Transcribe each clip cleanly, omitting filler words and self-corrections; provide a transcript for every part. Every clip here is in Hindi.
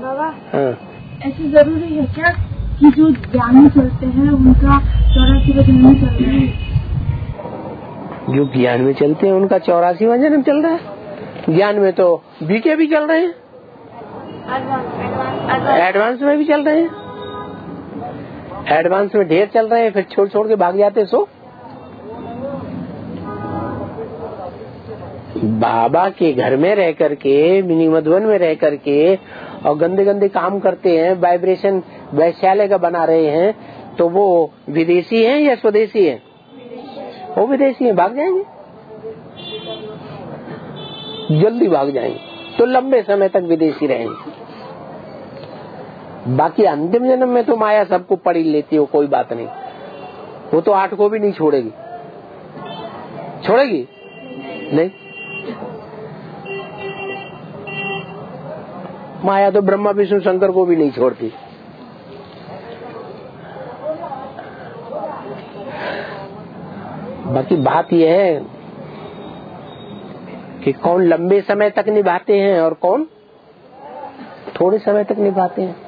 बाबा हाँ। ऐसी जरूरी है क्या कि जो ज्ञान में चलते हैं उनका 84वां जन्म चल रहा है? जो ज्ञान में चलते हैं उनका 84वां जन्म चल रहा है। ज्ञान में तो बीके भी चल रहे हैं, एडवांस में भी चल रहे हैं। एडवांस में ढेर चल रहे हैं, फिर छोड़ छोड़ के भाग जाते। सो बाबा के घर में रह करके, मिनी मधुबन में रह करके और गंदे गंदे काम करते हैं, वाइब्रेशन वैश्यालय का बना रहे हैं, तो वो विदेशी हैं या स्वदेशी हैं? वो विदेशी हैं, भाग जाएंगे, जल्दी भाग जाएंगे, तो लंबे समय तक विदेशी रहेंगे। बाकी अंतिम जन्म में तो माया सबको पड़ी लेती हो, कोई बात नहीं। वो तो 8 को भी नहीं छोड़ेगी। छोड़ेगी नहीं। माया तो ब्रह्मा विष्णु शंकर को भी नहीं छोड़ती। बाकी बात यह है कि कौन लंबे समय तक निभाते हैं और कौन थोड़े समय तक निभाते हैं।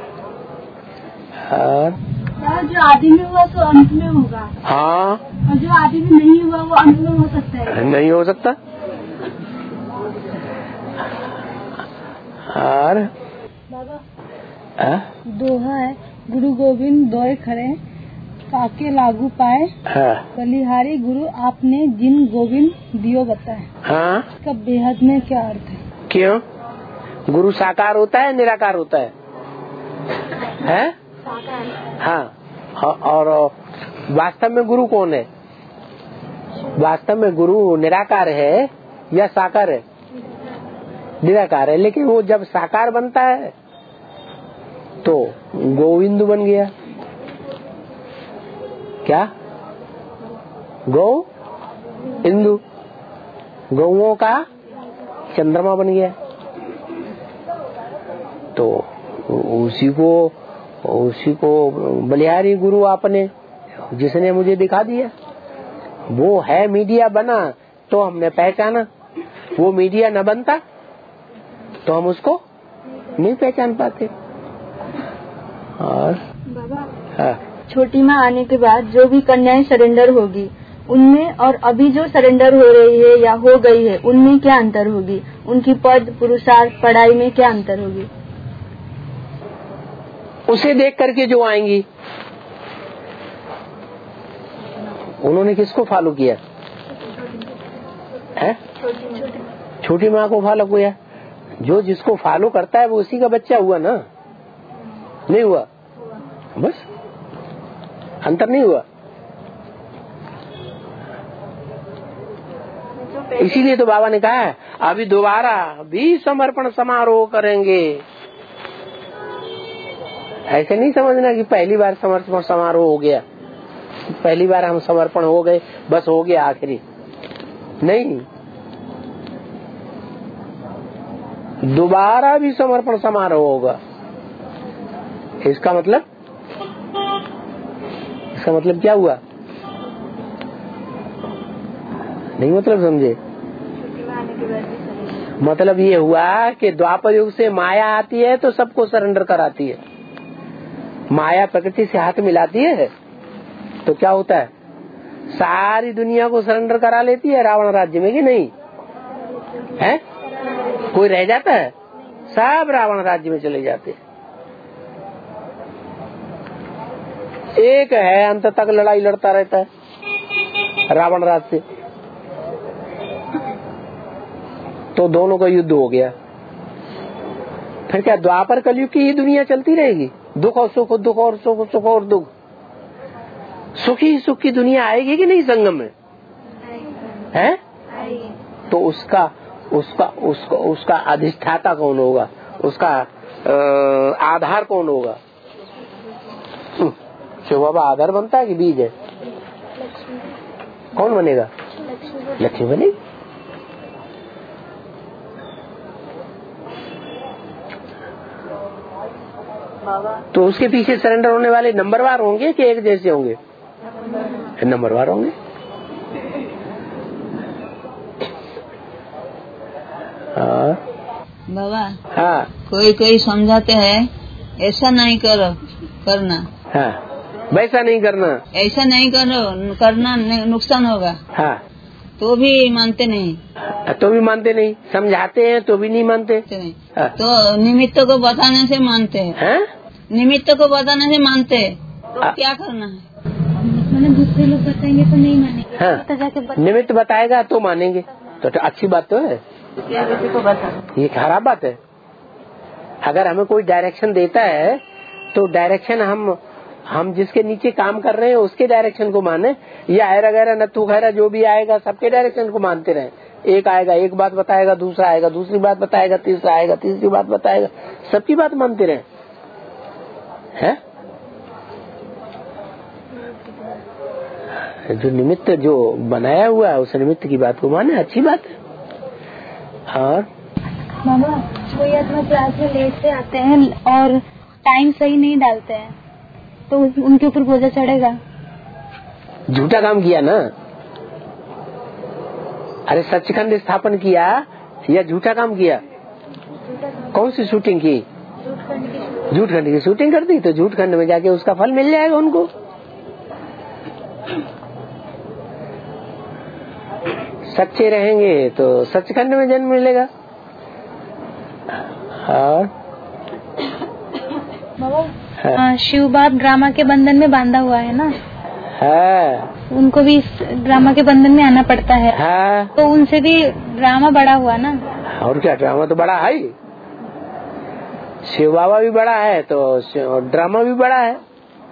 जो आदि में हुआ तो अंत में होगा। हाँ, और जो आदि में नहीं हुआ वो अंत में हो सकता है? नहीं हो सकता। और बाबा दोहा है, गुरु गोविंद दोए खड़े काके लागू पाए। हाँ। बलिहारी गुरु आपने जिन गोविंद दियो बताए। हाँ। इसका बेहद में क्या अर्थ है? क्यों? गुरु साकार होता है निराकार होता है? हैं? हाँ। और वास्तव में गुरु कौन है? वास्तव में गुरु निराकार है या साकार है? निराकार है। लेकिन वो जब साकार बनता है तो गोविंद बन गया। क्या? गौ इंदु, गौओं का चंद्रमा बन गया। तो उसी को बलिहारी गुरु आपने, जिसने मुझे दिखा दिया, वो है। मीडिया बना तो हमने पहचाना, वो मीडिया न बनता तो हम उसको नहीं पहचान पाते। और बाबा हाँ। छोटी माँ आने के बाद जो भी कन्याएं सरेंडर होगी उनमें और अभी जो सरेंडर हो रही है या हो गई है उनमें क्या अंतर होगी? उनकी पद, पुरुषार्थ, पढ़ाई में क्या अंतर होगी? उसे देख करके जो आएंगी, उन्होंने किसको फॉलो किया है? छोटी माँ को फॉलो किया। जो जिसको फॉलो करता है वो उसी का बच्चा हुआ ना, नहीं हुआ? बस अंतर नहीं हुआ। इसीलिए तो बाबा ने कहा है अभी दोबारा भी समर्पण समारोह करेंगे। ऐसे नहीं समझना कि पहली बार समर्पण समारोह हो गया, पहली बार हम समर्पण हो गए, बस हो गया आखिरी। नहीं, दोबारा भी समर्पण समारोह होगा। इसका मतलब क्या हुआ? नहीं मतलब समझे? मतलब ये हुआ कि द्वापर युग से माया आती है तो सबको सरेंडर कराती है। माया प्रकृति से हाथ मिलाती है तो क्या होता है? सारी दुनिया को सरेंडर करा लेती है रावण राज्य में, कि नहीं है? कोई रह जाता है? सब रावण राज्य में चले जाते हैं। एक है अंत तक लड़ाई लड़ता रहता है रावण राज्य से, तो दोनों का युद्ध हो गया। फिर क्या द्वापर कलयुग की ही दुनिया चलती रहेगी? दुख और सुख, दुख और सुख, सुख और दुख, सुख ही सुख की दुनिया आएगी कि नहीं संगम में? है? तो उसका अधिष्ठाता कौन होगा? उसका आधार कौन होगा? शिव बाबा आधार बनता है कि बीज है? कौन बनेगा? लक्ष्मी बनेगी। तो उसके पीछे सरेंडर होने वाले नंबरवार होंगे कि एक जैसे होंगे? नंबरवार होंगे। बाबा हाँ। कोई कोई समझाते हैं ऐसा नहीं करना, हाँ, वैसा नहीं करना, ऐसा नहीं करना नुकसान होगा, हाँ, तो भी मानते नहीं, तो भी मानते नहीं, समझाते हैं तो भी नहीं मानते, हाँ। तो निमित्त को बताने से मानते हैं, निमित्त को बताने से मानते हैं, तो क्या करना है? मैंने दूसरे लोग बताएंगे तो नहीं मानेंगे, हाँ, तो जाके निमित्त बताएगा तो मानेंगे, तो अच्छी बात तो है, ये खराब बात है। अगर हमें कोई डायरेक्शन देता है तो डायरेक्शन हम जिसके नीचे काम कर रहे हैं उसके डायरेक्शन को माने, या ऐरा गैरा नत्थू खैरा जो भी आएगा सबके डायरेक्शन को मानते रहे। एक आएगा एक बात बताएगा, दूसरा आएगा दूसरी बात बताएगा, तीसरा आएगा तीसरी बात बताएगा, सबकी बात मानते रहे हैं। जो निमित्त जो बनाया हुआ है उस निमित्त की बात को माने, अच्छी बात है। और मामा, कोई आत्मा क्लास में लेट से आते हैं और टाइम सही नहीं डालते हैं, तो उनके ऊपर बोझा चढ़ेगा? झूठा काम किया ना। अरे सचखंड स्थापन किया या झूठा काम किया? कौन सी शूटिंग की? झूठखंड की शूटिंग कर दी, तो झूठखंड में जाके उसका फल मिल जाएगा उनको। सच्चे रहेंगे तो सचखंड में जन्म मिलेगा। और शिव बाप ड्रामा के बंधन में बांधा हुआ है ना, उनको भी इस ड्रामा के बंधन में आना पड़ता है। तो उनसे भी ड्रामा बड़ा हुआ ना। और क्या, ड्रामा तो बड़ा है, शिव बाबा भी बड़ा है तो ड्रामा भी बड़ा है।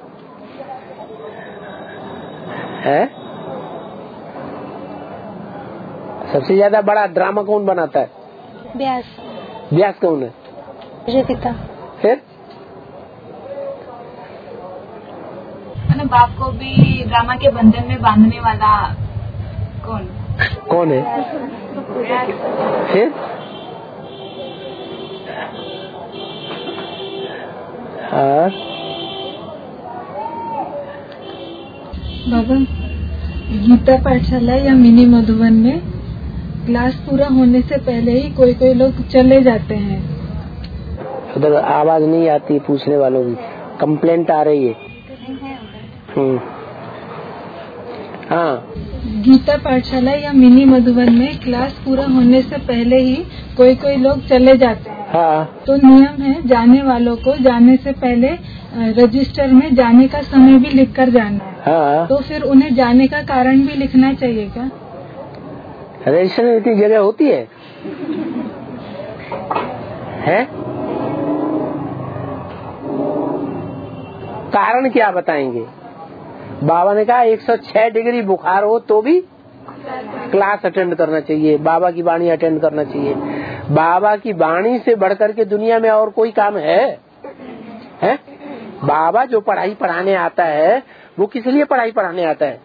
सबसे ज्यादा बड़ा ड्रामा कौन बनाता है? व्यास। व्यास कौन है? पिता। फिर बाप को भी ड्रामा के बंधन में बांधने वाला कौन है? फिर बाबा, गीता पाठशाला या मिनी मधुबन में क्लास पूरा होने से पहले ही कोई कोई लोग चले जाते हैं। उधर आवाज नहीं आती, पूछने वालों की कंप्लेंट आ रही है। हाँ, गीता पाठशाला या मिनी मधुबन में क्लास पूरा होने से पहले ही कोई कोई लोग चले जाते हैं। हाँ। तो नियम है जाने वालों को जाने से पहले रजिस्टर में जाने का समय भी लिख कर जाना है। हाँ। तो फिर उन्हें जाने का कारण भी लिखना चाहिए क्या? रजिस्टर में इतनी जगह होती है? कारण क्या बताएंगे? बाबा ने कहा 106 डिग्री बुखार हो तो भी क्लास अटेंड करना चाहिए, बाबा की वाणी अटेंड करना चाहिए। बाबा की वाणी से बढ़कर के दुनिया में और कोई काम है? बाबा जो पढ़ाई पढ़ाने आता है वो किस लिए पढ़ाई पढ़ाने आता है?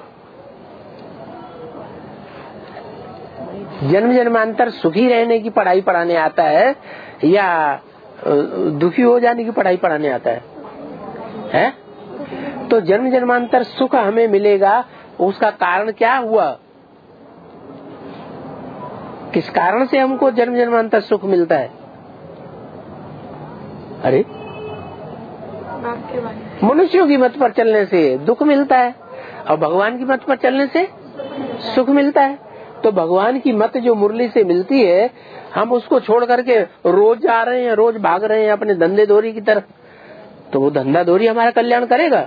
जन्म जन्मांतर सुखी रहने की पढ़ाई पढ़ाने आता है या दुखी हो जाने की पढ़ाई पढ़ाने आता है? तो जन्म जन्मांतर सुख हमें मिलेगा, उसका कारण क्या हुआ? किस कारण से हमको जन्म जन्मांतर सुख मिलता है? अरे मनुष्यों की मत पर चलने से दुख मिलता है और भगवान की मत पर चलने से सुख मिलता है। तो भगवान की मत जो मुरली से मिलती है, हम उसको छोड़ करके रोज जा रहे हैं, रोज भाग रहे हैं अपने धंधे दौरी की तरफ, तो वो धंधा दौरी हमारा कल्याण करेगा?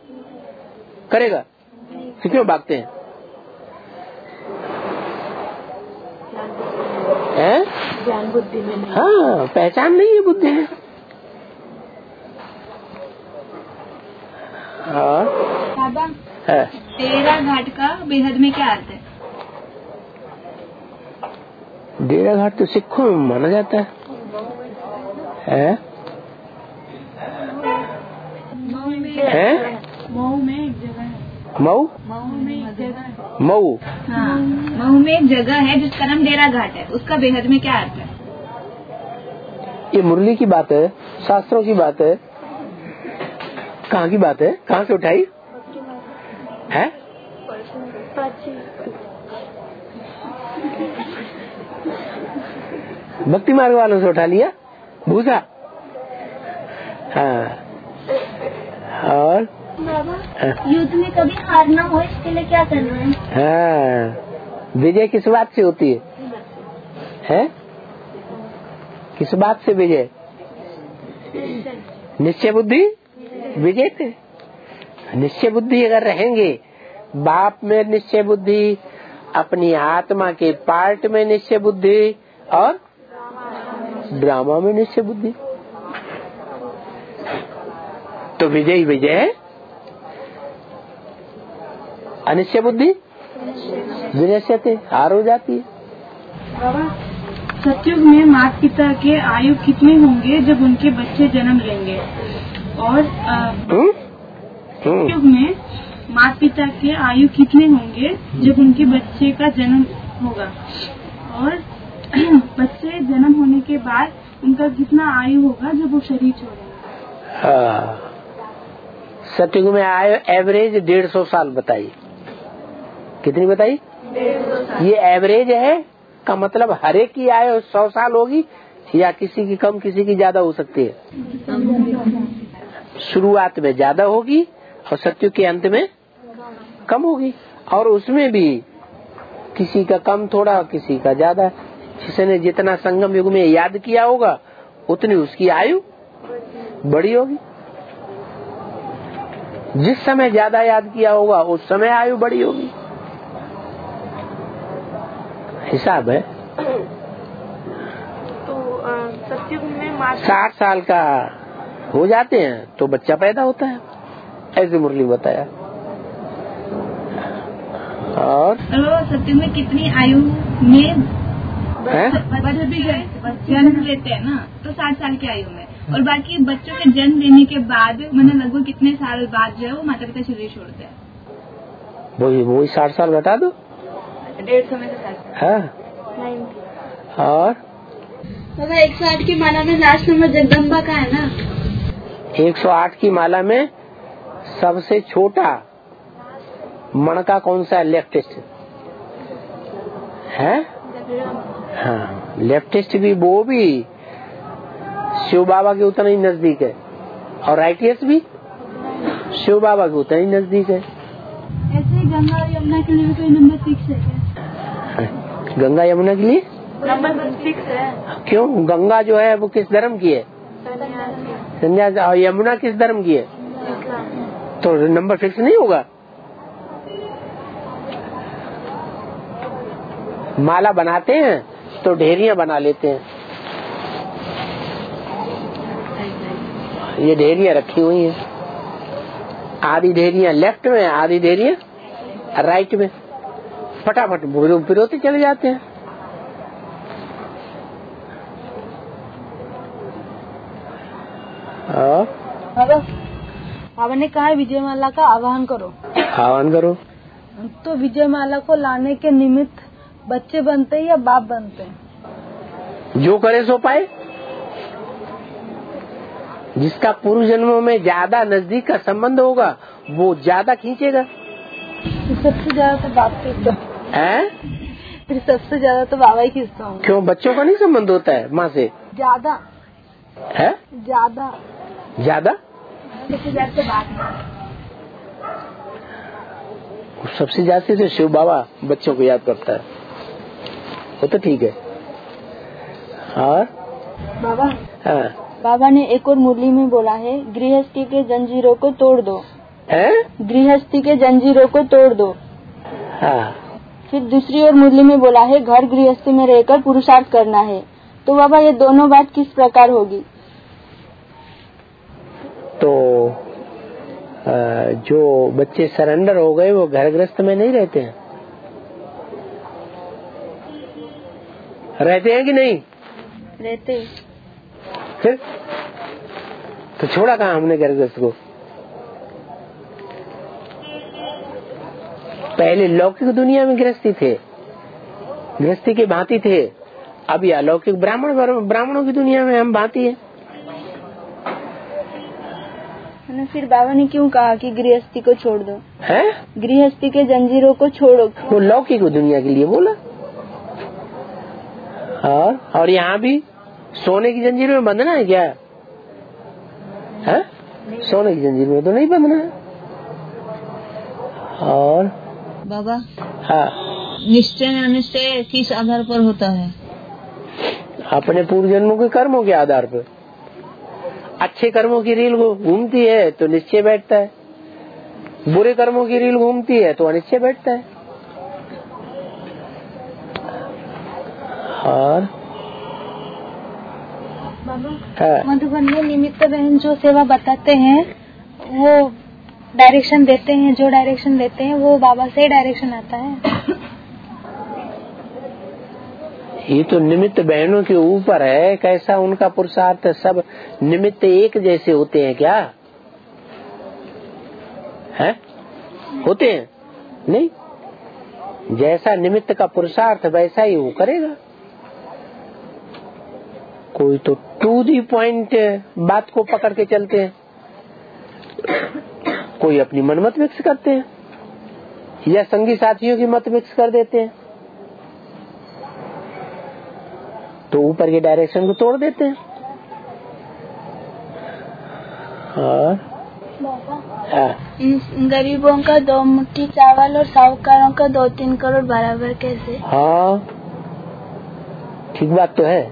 तो क्यों भागते हैं? ज्ञान बुद्धि में नहीं। हाँ, पहचान नहीं है बुद्धि में। बाबा, डेरा घाट का बेहद में क्या अर्थ है? डेरा घाट तो सिखों में माना जाता है। मऊ में एक जगह है। मऊ में एक जगह है। मऊ, हाँ, मऊ में एक जगह है जिसका नाम डेरा घाट है, उसका बेहद में क्या अर्थ है? ये मुरली की बात है, शास्त्रों की बात है। कहाँ की बात है? कहाँ से उठाई है? भक्ति मार्ग वालों से उठा लिया। भूसा। हाँ, और युद्ध में कभी हार ना हो इसके लिए क्या करना है? हाँ, विजय किस बात से होती है? किस बात से विजय? निश्चय बुद्धि विजय थे। निश्चय बुद्धि अगर रहेंगे, बाप में निश्चय बुद्धि, अपनी आत्मा के पार्ट में निश्चय बुद्धि और ड्रामा में निश्चय बुद्धि, तो विजय विजय है। अनिश्चय बुद्धि विनश्यते, हार हो जाती है। सतयुग में माता पिता के आयु कितने होंगे जब उनके बच्चे जन्म लेंगे? और सतयुग में माता पिता के आयु कितने होंगे जब उनके बच्चे का जन्म होगा? और बच्चे जन्म होने के बाद उनका कितना आयु होगा जब वो शरीर छोड़ेंगे? सतयुग में आयु एवरेज 150 साल बताइए। कितनी बताई? 150 साल। ये एवरेज है का मतलब हर एक की आयु 100 साल होगी या किसी की कम किसी की ज्यादा हो सकती है? शुरुआत में ज्यादा होगी और सतयुग के अंत में कम होगी, और उसमें भी किसी का कम थोड़ा किसी का ज्यादा। जिसने जितना संगम युग में याद किया होगा उतनी उसकी आयु बड़ी होगी। जिस समय ज्यादा याद किया होगा उस समय आयु बड़ी होगी। हिसाब है। तो सतयुग में 60 साल का हो जाते हैं तो बच्चा पैदा होता है, ऐसे मुरली बताया। और सतयुग में कितनी आयु में जन्म लेते हैं ना, तो 60 साल की आयु में, और बाकी बच्चों के जन्म लेने के बाद मैंने लगभग कितने साल बाद जो है वो माता पिता शरीर छोड़ते हैं? वही 60 साल बता दो। 150 में से 60। हाँ, और 108 की माला में लास्ट नंबर जगदम्बा का है ना? 108 की माला में सबसे छोटा मणका कौन सा है? लेफ्टिस्ट है। हाँ, लेफ्टिस्ट भी वो भी शिव बाबा के उतना ही नजदीक है, और राइटियस भी शिव बाबा के उतना ही नजदीक है। ऐसे ही गंगा और यमुना के लिए भी कोई नंबर फिक्स है क्या? गंगा यमुना के लिए नंबर फिक्स है? क्यों? गंगा जो है वो किस धर्म की है? संन्यास। और यमुना किस धर्म की है? तो नंबर फिक्स नहीं होगा। माला बनाते हैं तो ढेरियां बना लेते हैं। ये ढेरियां रखी हुई हैं, आधी ढेरियां लेफ्ट में, आधी ढेरियां राइट में, फटाफट पिरोते चले जाते हैं। बाबा ने कहा विजय माला का आह्वान करो। आह्वान करो। तो विजय माला को लाने के निमित्त बच्चे बनते हैं या बाप बनते हैं? जो करे सो पाए। जिसका पूर्व जन्मों में ज्यादा नजदीक का संबंध होगा वो ज्यादा खींचेगा। सबसे ज्यादा तो बाप खींचता है। फिर सबसे ज्यादा तो बाबा ही खींचता हूँ। क्यों? बच्चों का नहीं संबंध होता है माँ से? ज्यादा है, ज्यादा ज्यादा सबसे ज्यादा तो बाप। सबसे ज्यादा तो शिव बाबा बच्चों को याद करता है, वो तो ठीक है। और बाबा, हाँ, बाबा ने एक और मुरली में बोला है, गृहस्थी के जंजीरों को तोड़ दो। गृहस्थी के जंजीरों को तोड़ दो। हाँ। फिर दूसरी ओर मुरली में बोला है, घर गृहस्थी में रहकर पुरुषार्थ करना है। तो बाबा ये दोनों बात किस प्रकार होगी? तो जो बच्चे सरेंडर हो गए वो घर गृहस्थ में नहीं रहते हैं। रहते हैं कि नहीं रहते? फिर तो छोड़ा कहाँ हमने घर गृहस्थ को? पहले लौकिक दुनिया में गृहस्थी थे, गृहस्थी के भांति थे। अभी अलौकिक ब्राह्मणों की दुनिया में हम भांति है। फिर बाबा ने क्यों कहा कि गृहस्थी को छोड़ दो? है, गृहस्थी के जंजीरों को छोड़ो। वो लौकिक दुनिया के लिए बोला। और यहाँ भी सोने की जंजीर में बंधना है क्या? है? सोने की जंजीर में तो नहीं बंधना है। और बाबा, हाँ, निश्चय अनिश्चय किस आधार पर होता है? अपने पूर्व जन्मों के कर्मों के आधार पर। अच्छे कर्मों की रील घूमती है तो निश्चय बैठता है, बुरे कर्मों की रील घूमती है तो अनिश्चय बैठता है। और मधुबन में निमित्त बहन जो सेवा बताते हैं वो डायरेक्शन देते हैं, जो डायरेक्शन देते हैं वो बाबा से ही डायरेक्शन आता है। ये तो निमित्त बहनों के ऊपर है, कैसा उनका पुरुषार्थ। सब निमित्त एक जैसे होते हैं क्या? है? होते हैं नहीं। जैसा निमित्त का पुरुषार्थ वैसा ही वो करेगा। कोई तो टू दी पॉइंट बात को पकड़ के चलते हैं, कोई अपनी मनमत मिक्स करते हैं या संगी साथियों की मत मिक्स कर देते हैं, तो ऊपर के डायरेक्शन को तोड़ देते हैं। और गरीबों का 2 मुट्ठी चावल और साहूकारों का 2-3 करोड़ बराबर कैसे? हाँ, ठीक बात तो है।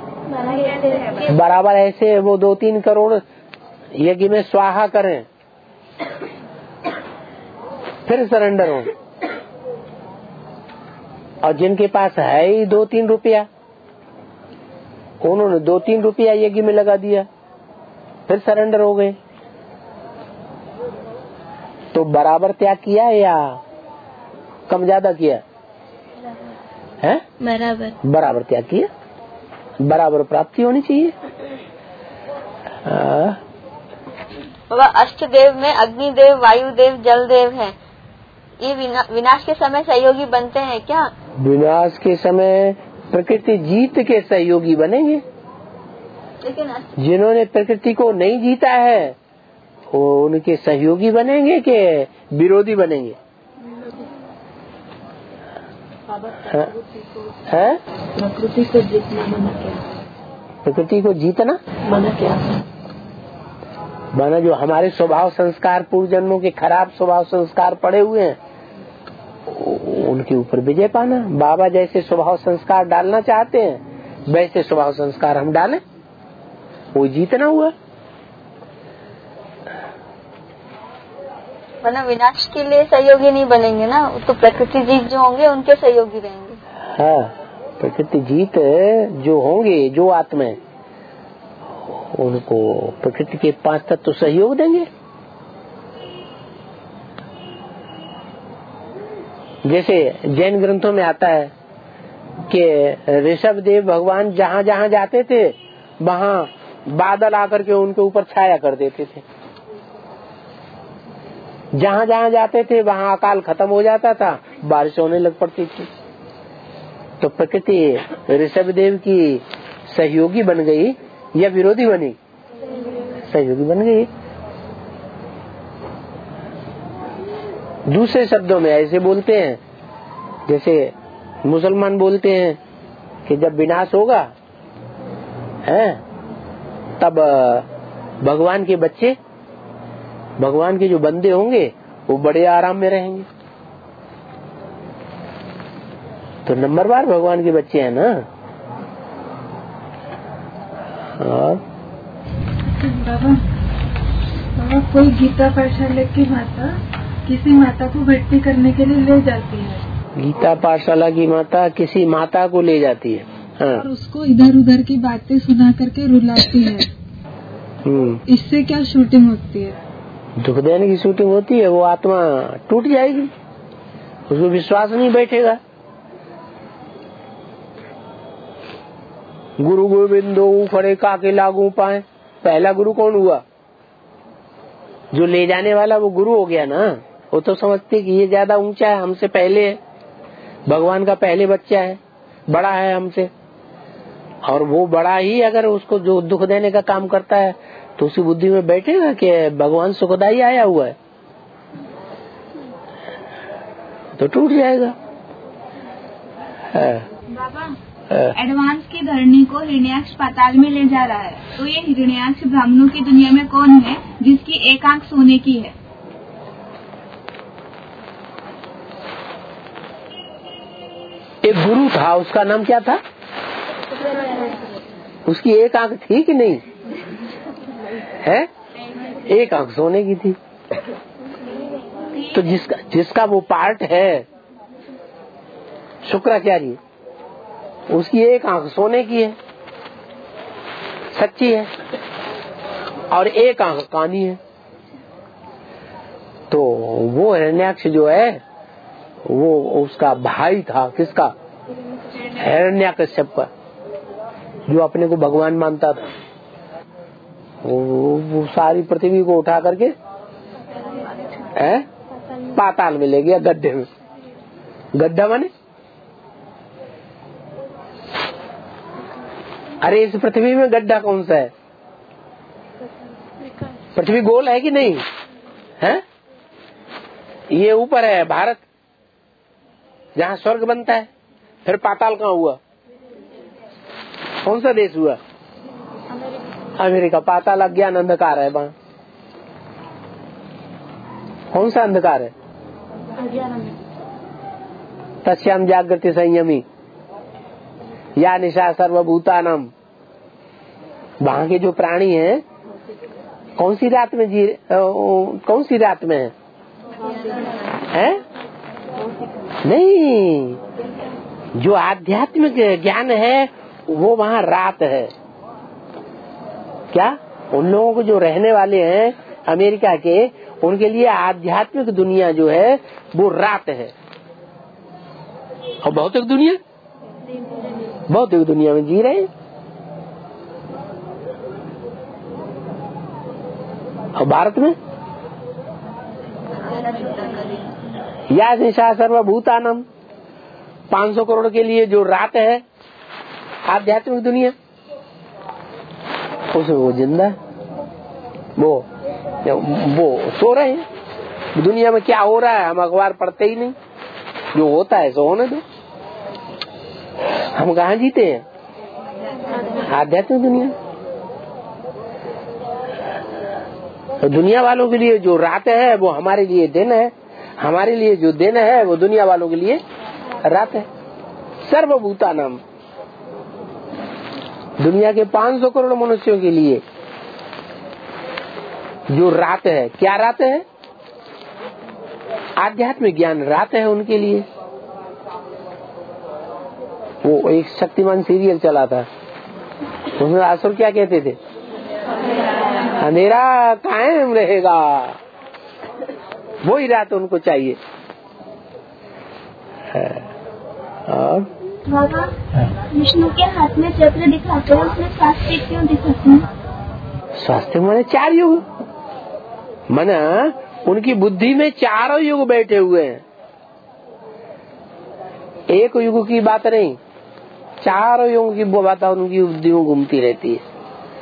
बराबर ऐसे वो 2-3 करोड़ यज्ञ में स्वाहा करें, फिर सरेंडर हो। और जिनके पास है ही 2-3 रुपया, उन्होंने 2-3 रुपया यज्ञ में लगा दिया, फिर सरेंडर हो गए। तो बराबर त्याग किया या कम ज्यादा किया? है बराबर त्याग किया, बराबर प्राप्ति होनी चाहिए। बाबा, अष्टदेव में अग्निदेव, वायुदेव, जलदेव है। ये विनाश के समय सहयोगी बनते हैं क्या? विनाश के समय प्रकृति जीत के सहयोगी बनेंगे, लेकिन जिन्होंने प्रकृति को नहीं जीता है वो उनके सहयोगी बनेंगे कि विरोधी बनेंगे? है? प्रकृति को जीतना मना क्या? प्रकृति को जीतना मना क्या? माना जो हमारे स्वभाव संस्कार, पूर्व जन्मों के खराब स्वभाव संस्कार पड़े हुए हैं, उनके ऊपर विजय पाना। बाबा जैसे स्वभाव संस्कार डालना चाहते हैं वैसे स्वभाव संस्कार हम डालें, वो जीतना हुआ। वरना विनाश के लिए सहयोगी नहीं बनेंगे ना, तो प्रकृति जीत जो होंगे उनके सहयोगी रहेंगे। हाँ, प्रकृति जीत जो होंगे, जो आत्मा उनको प्रकृति के 5 तत्व सहयोग देंगे। जैसे जैन ग्रंथों में आता है कि ऋषभ देव भगवान जहाँ जहाँ जाते थे वहाँ बादल आकर के उनके ऊपर छाया कर देते थे। जहाँ जहाँ जाते थे वहाँ अकाल खत्म हो जाता था, बारिश होने लग पड़ती थी। तो प्रकृति ऋषभ देव की सहयोगी बन गई या विरोधी बनी? सहयोगी बन गई। दूसरे शब्दों में ऐसे बोलते हैं, जैसे मुसलमान बोलते हैं कि जब विनाश होगा है तब भगवान के बच्चे, भगवान के जो बंदे होंगे वो बड़े आराम में रहेंगे। तो नंबरवार भगवान के बच्चे हैं ना। और बाबा, कोई गीता पाठशाला की माता किसी माता को भक्ति करने के लिए ले जाती है। गीता पाठशाला की माता किसी माता को ले जाती है, हाँ। और उसको इधर उधर की बातें सुना करके रुलाती है। इससे क्या शूटिंग होती है? दुख देने की शूटिंग होती है। वो आत्मा टूट जाएगी, उसको विश्वास नहीं बैठेगा। गुरु गोविंदो खड़े काके लागू पाए, पहला गुरु कौन हुआ? जो ले जाने वाला वो गुरु हो गया ना। वो तो समझते कि ये ज्यादा ऊंचा है, हमसे पहले है, भगवान का पहले बच्चा है, बड़ा है हमसे। और वो बड़ा ही अगर उसको जो दुख देने का काम करता है तो उसी बुद्धि में बैठेगा कि भगवान सुखदाई आया हुआ है, तो टूट जाएगा। बाबा, एडवांस की धरणी को हिरण्याक्ष पाताल में ले जा रहा है, तो ये हिरण्याक्ष ब्राह्मणों की दुनिया में कौन है जिसकी एक आंख सोने की है? एक गुरु था, उसका नाम क्या था? उसकी एक आंख थी कि नहीं है? एक आंख सोने की थी। तो जिसका वो पार्ट है शुक्राचार्य, उसकी एक आंख सोने की है, सच्ची है, और एक आंख कानी है। तो वो हिरण्याक्ष जो है वो उसका भाई था। किसका? हिरण्याकश्यप का, जो अपने को भगवान मानता था। वो सारी पृथ्वी को उठा करके पाताल में ले गया, गड्ढे में। गड्ढा माने अरे इस पृथ्वी में गड्ढा कौन सा है? पृथ्वी गोल है कि नहीं है? ये ऊपर है भारत, जहाँ स्वर्ग बनता है। फिर पाताल कहाँ हुआ? कौन सा देश हुआ? अमेरिका। पाताल अज्ञान अंधकार है वहाँ। कौन सा अंधकार है? तस्याम जागृति संयमी या निशा सर्वभूतानाम। वहाँ के जो प्राणी हैं कौन सी रात में कौन सी रात में है? नहीं, जो आध्यात्मिक ज्ञान है वो वहाँ रात है। क्या? उन लोगों को जो रहने वाले हैं अमेरिका के, उनके लिए आध्यात्मिक दुनिया जो है वो रात है। और भौतिक दुनिया, भौतिक दुनिया में जी रहे हैं। और भारत में या निशा सर्वभूतानम, 500 करोड़ के लिए जो रात है आध्यात्मिक दुनिया, उसमें वो जिंदा है। वो सो रहे हैं। दुनिया में क्या हो रहा है हम अखबार पढ़ते ही नहीं। जो होता है सो होने दो। हम कहाँ जीते हैं? आध्यात्मिक दुनिया। तो दुनिया वालों के लिए जो रात है वो हमारे लिए दिन है, हमारे लिए जो दिन है वो दुनिया वालों के लिए रात है। सर्वभूतानाम, दुनिया के 500 करोड़ मनुष्यों के लिए जो रात है, क्या रात है? आध्यात्मिक ज्ञान रात है उनके लिए। वो एक शक्तिमान सीरियल चला था, उसमें असुर क्या कहते थे? अंधेरा कायम रहेगा। वही रात उनको चाहिए। और विष्णु के हाथ में चक्र दिखाते हैं, उसमें स्वास्थ्य क्यों दिखाते हैं? स्वास्थ्य माने 4 युग, माना उनकी बुद्धि में 4 युग बैठे हुए हैं। एक युग की बात नहीं, 4 युग की बात उनकी बुद्धि में घूमती रहती है।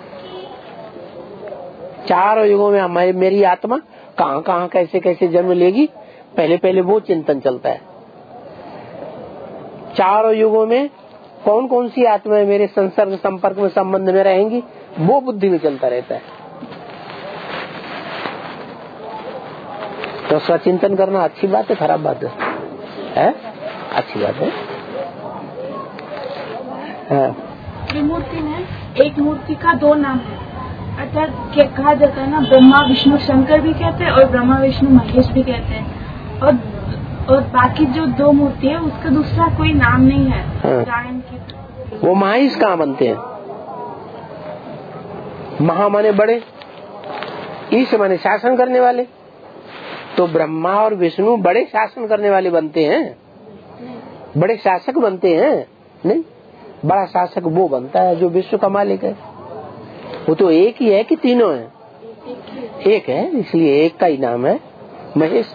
4 युगों में मेरी आत्मा कहाँ कहाँ कैसे कैसे जन्म लेगी, पहले पहले वो चिंतन चलता है। 4 युगों में कौन कौन सी आत्माएं मेरे संसर्ग संपर्क में संबंध में रहेंगी, वो बुद्धि में चलता रहता है। तो स्वचिंतन करना अच्छी बात है, खराब बात है? अच्छी बात है। त्रिमूर्ति में एक मूर्ति का 2 नाम है, अर्थात कहा जाता है ना, ब्रह्मा विष्णु शंकर भी कहते हैं और ब्रह्मा विष्णु महेश भी कहते हैं। और बाकी जो 2 मूर्ति है उसका दूसरा कोई नाम नहीं है। गायन की वो महेश कहाँ बनते हैं? महा माने बड़े, ईश माने शासन करने वाले। तो ब्रह्मा और विष्णु बड़े शासन करने वाले बनते हैं, बड़े शासक बनते हैं। नहीं, बड़ा शासक वो बनता है जो विश्व का मालिक है। वो तो एक ही है कि तीनों है? एक है, इसलिए एक का ही नाम है महेश।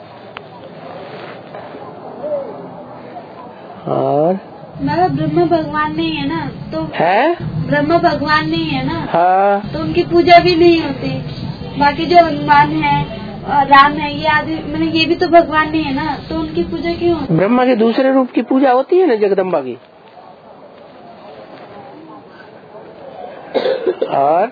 और ब्रह्मा भगवान नहीं है ना, तो है ब्रह्मा भगवान नहीं है ना। हाँ, तो उनकी पूजा भी नहीं होती। बाकी जो हनुमान है, राम है, ये आदि मैंने ये भी तो भगवान नहीं है ना, तो उनकी पूजा क्यों होती? ब्रह्मा के दूसरे रूप की पूजा होती है ना, जगदम्बा की। और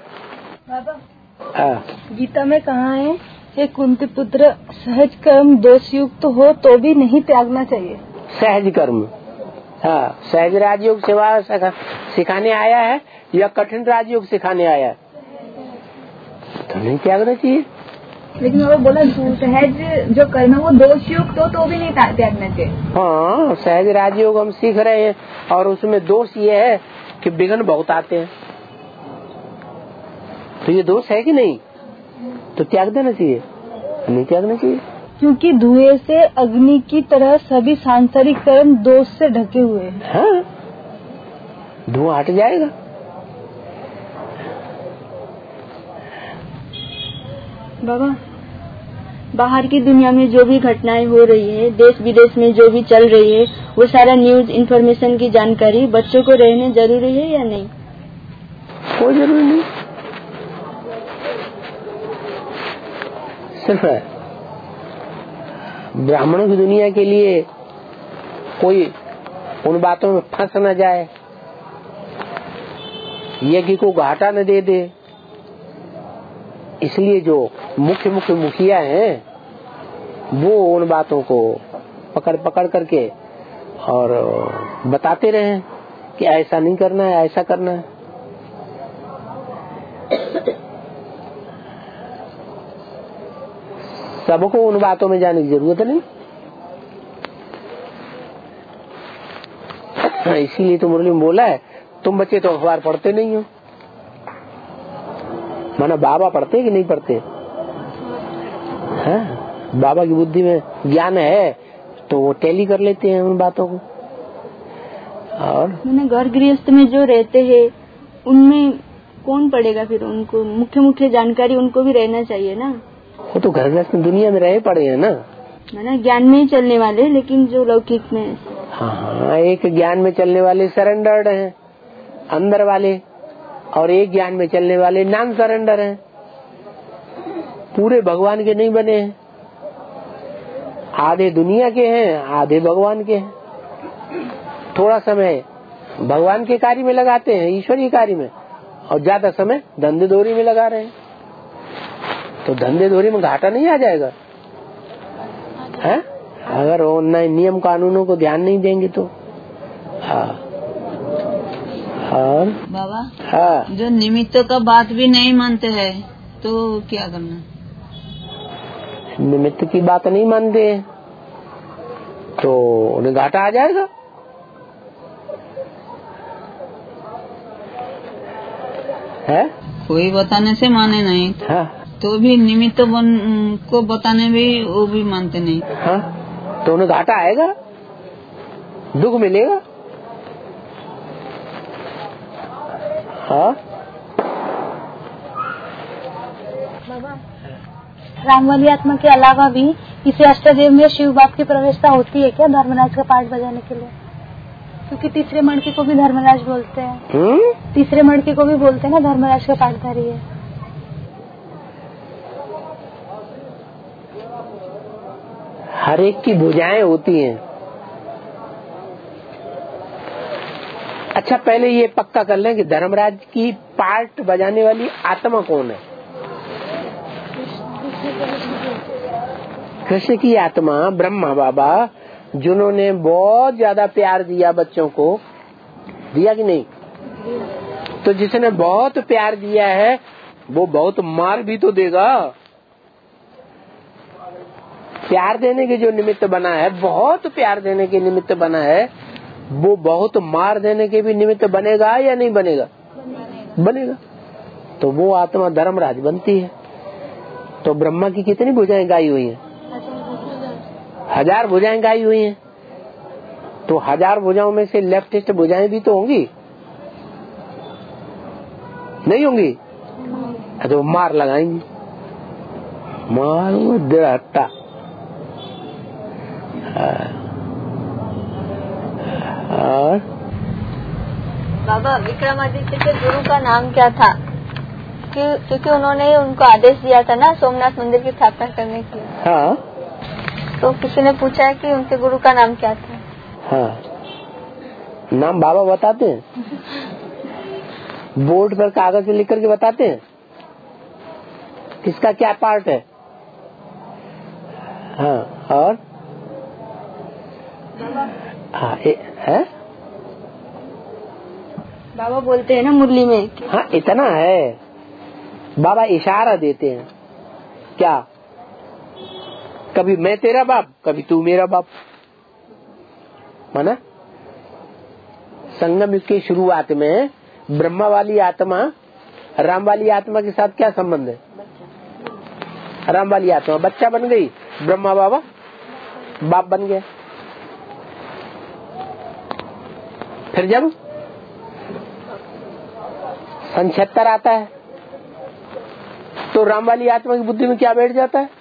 गीता में कहा है कि कुंती पुत्र सहज कर्म दोषयुक्त हो तो भी नहीं त्यागना चाहिए। सहज कर्म, हाँ, सहज राजयोग सेवा सिखाने आया है या कठिन राजयोग सिखाने आया है तो नहीं त्यागना चाहिए। लेकिन वो बोला सहज जो कर्म है वो दोषयुक्त हो तो भी नहीं त्यागना चाहिए। हाँ, सहज राजयोग हम सीख रहे हैं और उसमें दोष ये है कि विघ्न बहुत आते हैं, तो ये दोष है कि नहीं, तो त्याग देना चाहिए, नहीं त्यागना चाहिए। क्योंकि धुएं से अग्नि की तरह सभी सांसारिक कर्म दोष से ढके हुए हैं। हाँ, धुआं हट जाएगा। बाबा, बाहर की दुनिया में जो भी घटनाएं हो रही है, देश विदेश में जो भी चल रही है, वो सारा न्यूज इन्फॉर्मेशन की जानकारी बच्चों को रहने जरूरी है या नहीं? कोई जरूरी नहीं, सिर्फ ब्राह्मणों की दुनिया के लिए कोई उन बातों में फंस न जाए, यज्ञ को घाटा न दे दे, इसलिए जो मुख्य मुखिया हैं वो उन बातों को पकड़ करके और बताते रहे कि ऐसा नहीं करना है, ऐसा करना है। सबको उन बातों में जाने की जरूरत नहीं, इसीलिए तो मुरली में बोला है तुम बच्चे तो अखबार पढ़ते नहीं हो। माना बाबा पढ़ते कि नहीं पढ़ते? हाँ, बाबा की बुद्धि में ज्ञान है तो वो टैली कर लेते हैं उन बातों को। और मैंने घर गृहस्थ में जो रहते हैं उनमें कौन पढ़ेगा फिर? उनको मुख्य जानकारी उनको भी रहना चाहिए ना। वो तो घर गृहस्थ दुनिया में रहे पड़े हैं ना, माना ज्ञान में ही चलने वाले, लेकिन जो लौकिक में। हाँ, एक ज्ञान में चलने वाले सरेंडर्ड हैं अंदर वाले, और एक ज्ञान में चलने वाले नॉन सरेंडर हैं, पूरे भगवान के नहीं बने हैं, आधे दुनिया के हैं आधे भगवान के हैं। थोड़ा समय भगवान के कार्य में लगाते हैं, ईश्वरीय कार्य में, और ज्यादा समय धंधे दोरी में लगा रहे हैं, तो धंधे दोरी में घाटा नहीं आ जाएगा है? अगर ऑनलाइन नियम कानूनों को ध्यान नहीं देंगे तो। हाँ, और बाबा, हाँ, जो निमित्तों का बात भी नहीं मानते हैं तो क्या करना? निमित्त की बात नहीं मानते तो उन्हें घाटा आ जाएगा। है? कोई बताने से माने नहीं। हाँ, तो भी निमित्त को बताने भी वो भी मानते नहीं। हाँ, तो उन्हें घाटा आएगा, दुख मिलेगा। हाँ, रामवाली आत्मा के अलावा भी इसे अष्टदेव में शिव बाप की प्रवेशता होती है क्या धर्मराज का पाठ बजाने के लिए? क्योंकि तीसरे मणके को भी धर्मराज बोलते हैं। तीसरे मणके को भी बोलते हैं ना धर्मराज का पाठधारी है। हर एक की भुजाएं होती हैं। अच्छा, पहले ये पक्का कर लें कि धर्मराज की पार्ट बजाने वाली आत्मा कौन है? कृष्ण की आत्मा ब्रह्मा बाबा, जिन्होंने बहुत ज्यादा प्यार दिया बच्चों को, दिया कि नहीं? तो जिसने बहुत प्यार दिया है वो बहुत मार भी तो देगा। प्यार देने के जो निमित्त बना है, बहुत प्यार देने के निमित्त बना है, वो बहुत मार देने के भी निमित्त बनेगा या नहीं बनेगा? बनेगा। तो वो आत्मा धर्मराज बनती है। तो ब्रह्मा की कितनी भुजाएं गाई हुई हैं? 1000 भुजाएं गाई हुई हैं। तो 1000 भुजाओं में से लेफ्टिस्ट भुजाएं भी तो होंगी, नहीं होंगी? तो मार लगाएंगी, मार दृढ़ता। और बाबा, विक्रमादित्य के गुरु का नाम क्या था? क्योंकि उन्होंने उनको आदेश दिया था ना सोमनाथ मंदिर की स्थापना करने के लिए। हाँ, तो किसी ने पूछा कि उनके गुरु का नाम क्या था? हाँ, नाम बाबा बताते हैं। बोर्ड पर कागज से लिख करके बताते हैं किसका क्या पार्ट है। हाँ, और हाँ, है बाबा बोलते हैं ना मुरली में। हाँ, इतना है, बाबा इशारा देते हैं क्या, कभी मैं तेरा बाप, कभी तू मेरा बाप। माना संगम युग की शुरुआत में ब्रह्मा वाली आत्मा राम वाली आत्मा के साथ क्या संबंध है? राम वाली आत्मा बच्चा बन गई, ब्रह्मा बाबा बाप बन गया। फिर जब सन 76 आता है तो राम वाली आत्मा की बुद्धि में क्या बैठ जाता है?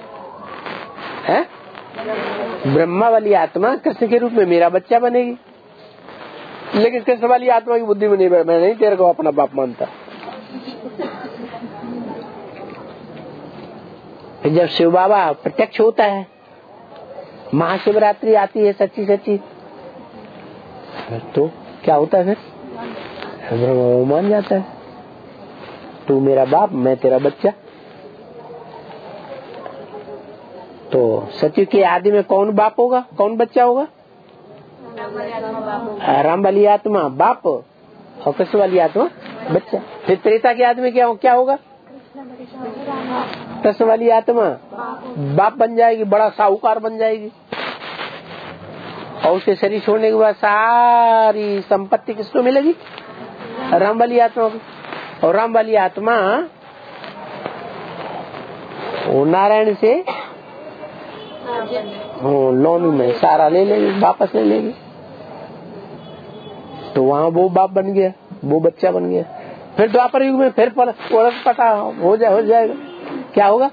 ब्रह्मा वाली आत्मा कृष्ण के रूप में मेरा बच्चा बनेगी, लेकिन कृष्ण वाली आत्मा की बुद्धि में नहीं बैठ, मैं नहीं तेरे को अपना बाप मानता। फिर जब शिव बाबा प्रत्यक्ष होता है, महाशिवरात्रि आती है सच्ची सच्ची, तो क्या होता है? फिर ब्रह्मा मान जाता है, तू मेरा बाप मैं तेरा बच्चा। तो सचिव के आदि में कौन बाप होगा, कौन बच्चा होगा? राम वाली आत्मा बाप और कृष्ण वाली आत्मा बच्चा। फिर त्रेता के आदि में क्या होगा? कृष्ण वाली आत्मा बाप बन जाएगी, बड़ा साहूकार बन जाएगी, और उसके शरीर छोड़ने के बाद सारी संपत्ति किसको मिलेगी? राम वाली आत्मा को। और राम वाली आत्मा नारायण से लोन में सारा ले लेगी, वापस ले लेगी। तो वहाँ वो बाप बन गया, वो बच्चा बन गया। फिर द्वापर युग में फिर पता हो जाएगा, क्या होगा?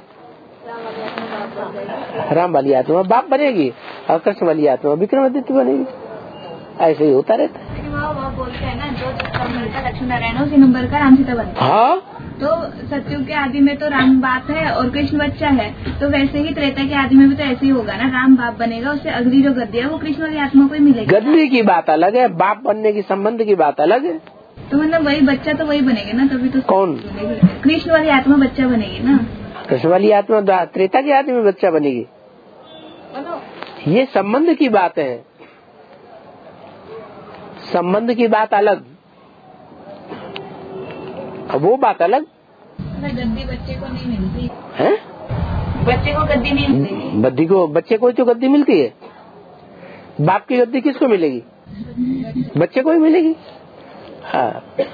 राम वाली आत्मा बाप बनेगी और कृष्ण वाली आत्मा विक्रमादित्य बनेगी। ऐसे ही होता रहता है। वो बोलते हैं ना, जो नंबर का लक्ष्मी नारायण उसी नंबर का राम सीता बनता है। हाँ, तो सत्युग के आदि में तो राम बाप है और कृष्ण बच्चा है, तो वैसे ही त्रेता के आदि में भी तो ऐसे ही होगा ना, राम बाप बनेगा, उससे अगली जो गद्दी है वो कृष्ण वाली आत्मा को ही मिलेगी। गद्दी की बात अलग है, बाप बनने की संबंध की बात अलग है। तो मतलब वही बच्चा तो वही बनेगा ना, तभी तो कौन? कृष्ण वाली आत्मा बच्चा बनेगी ना। कृष्ण वाली आत्मा त्रेता के आदि में बच्चा बनेगी, ये संबंध की बात है, संबंध की बात अलग, वो बात अलग। गद्दी बच्चे को नहीं मिलती है, बच्चे को गद्दी नहीं मिलती। बच्चे को तो गद्दी मिलती है, बाप की गद्दी किसको मिलेगी? बच्चे को ही मिलेगी। हाँ,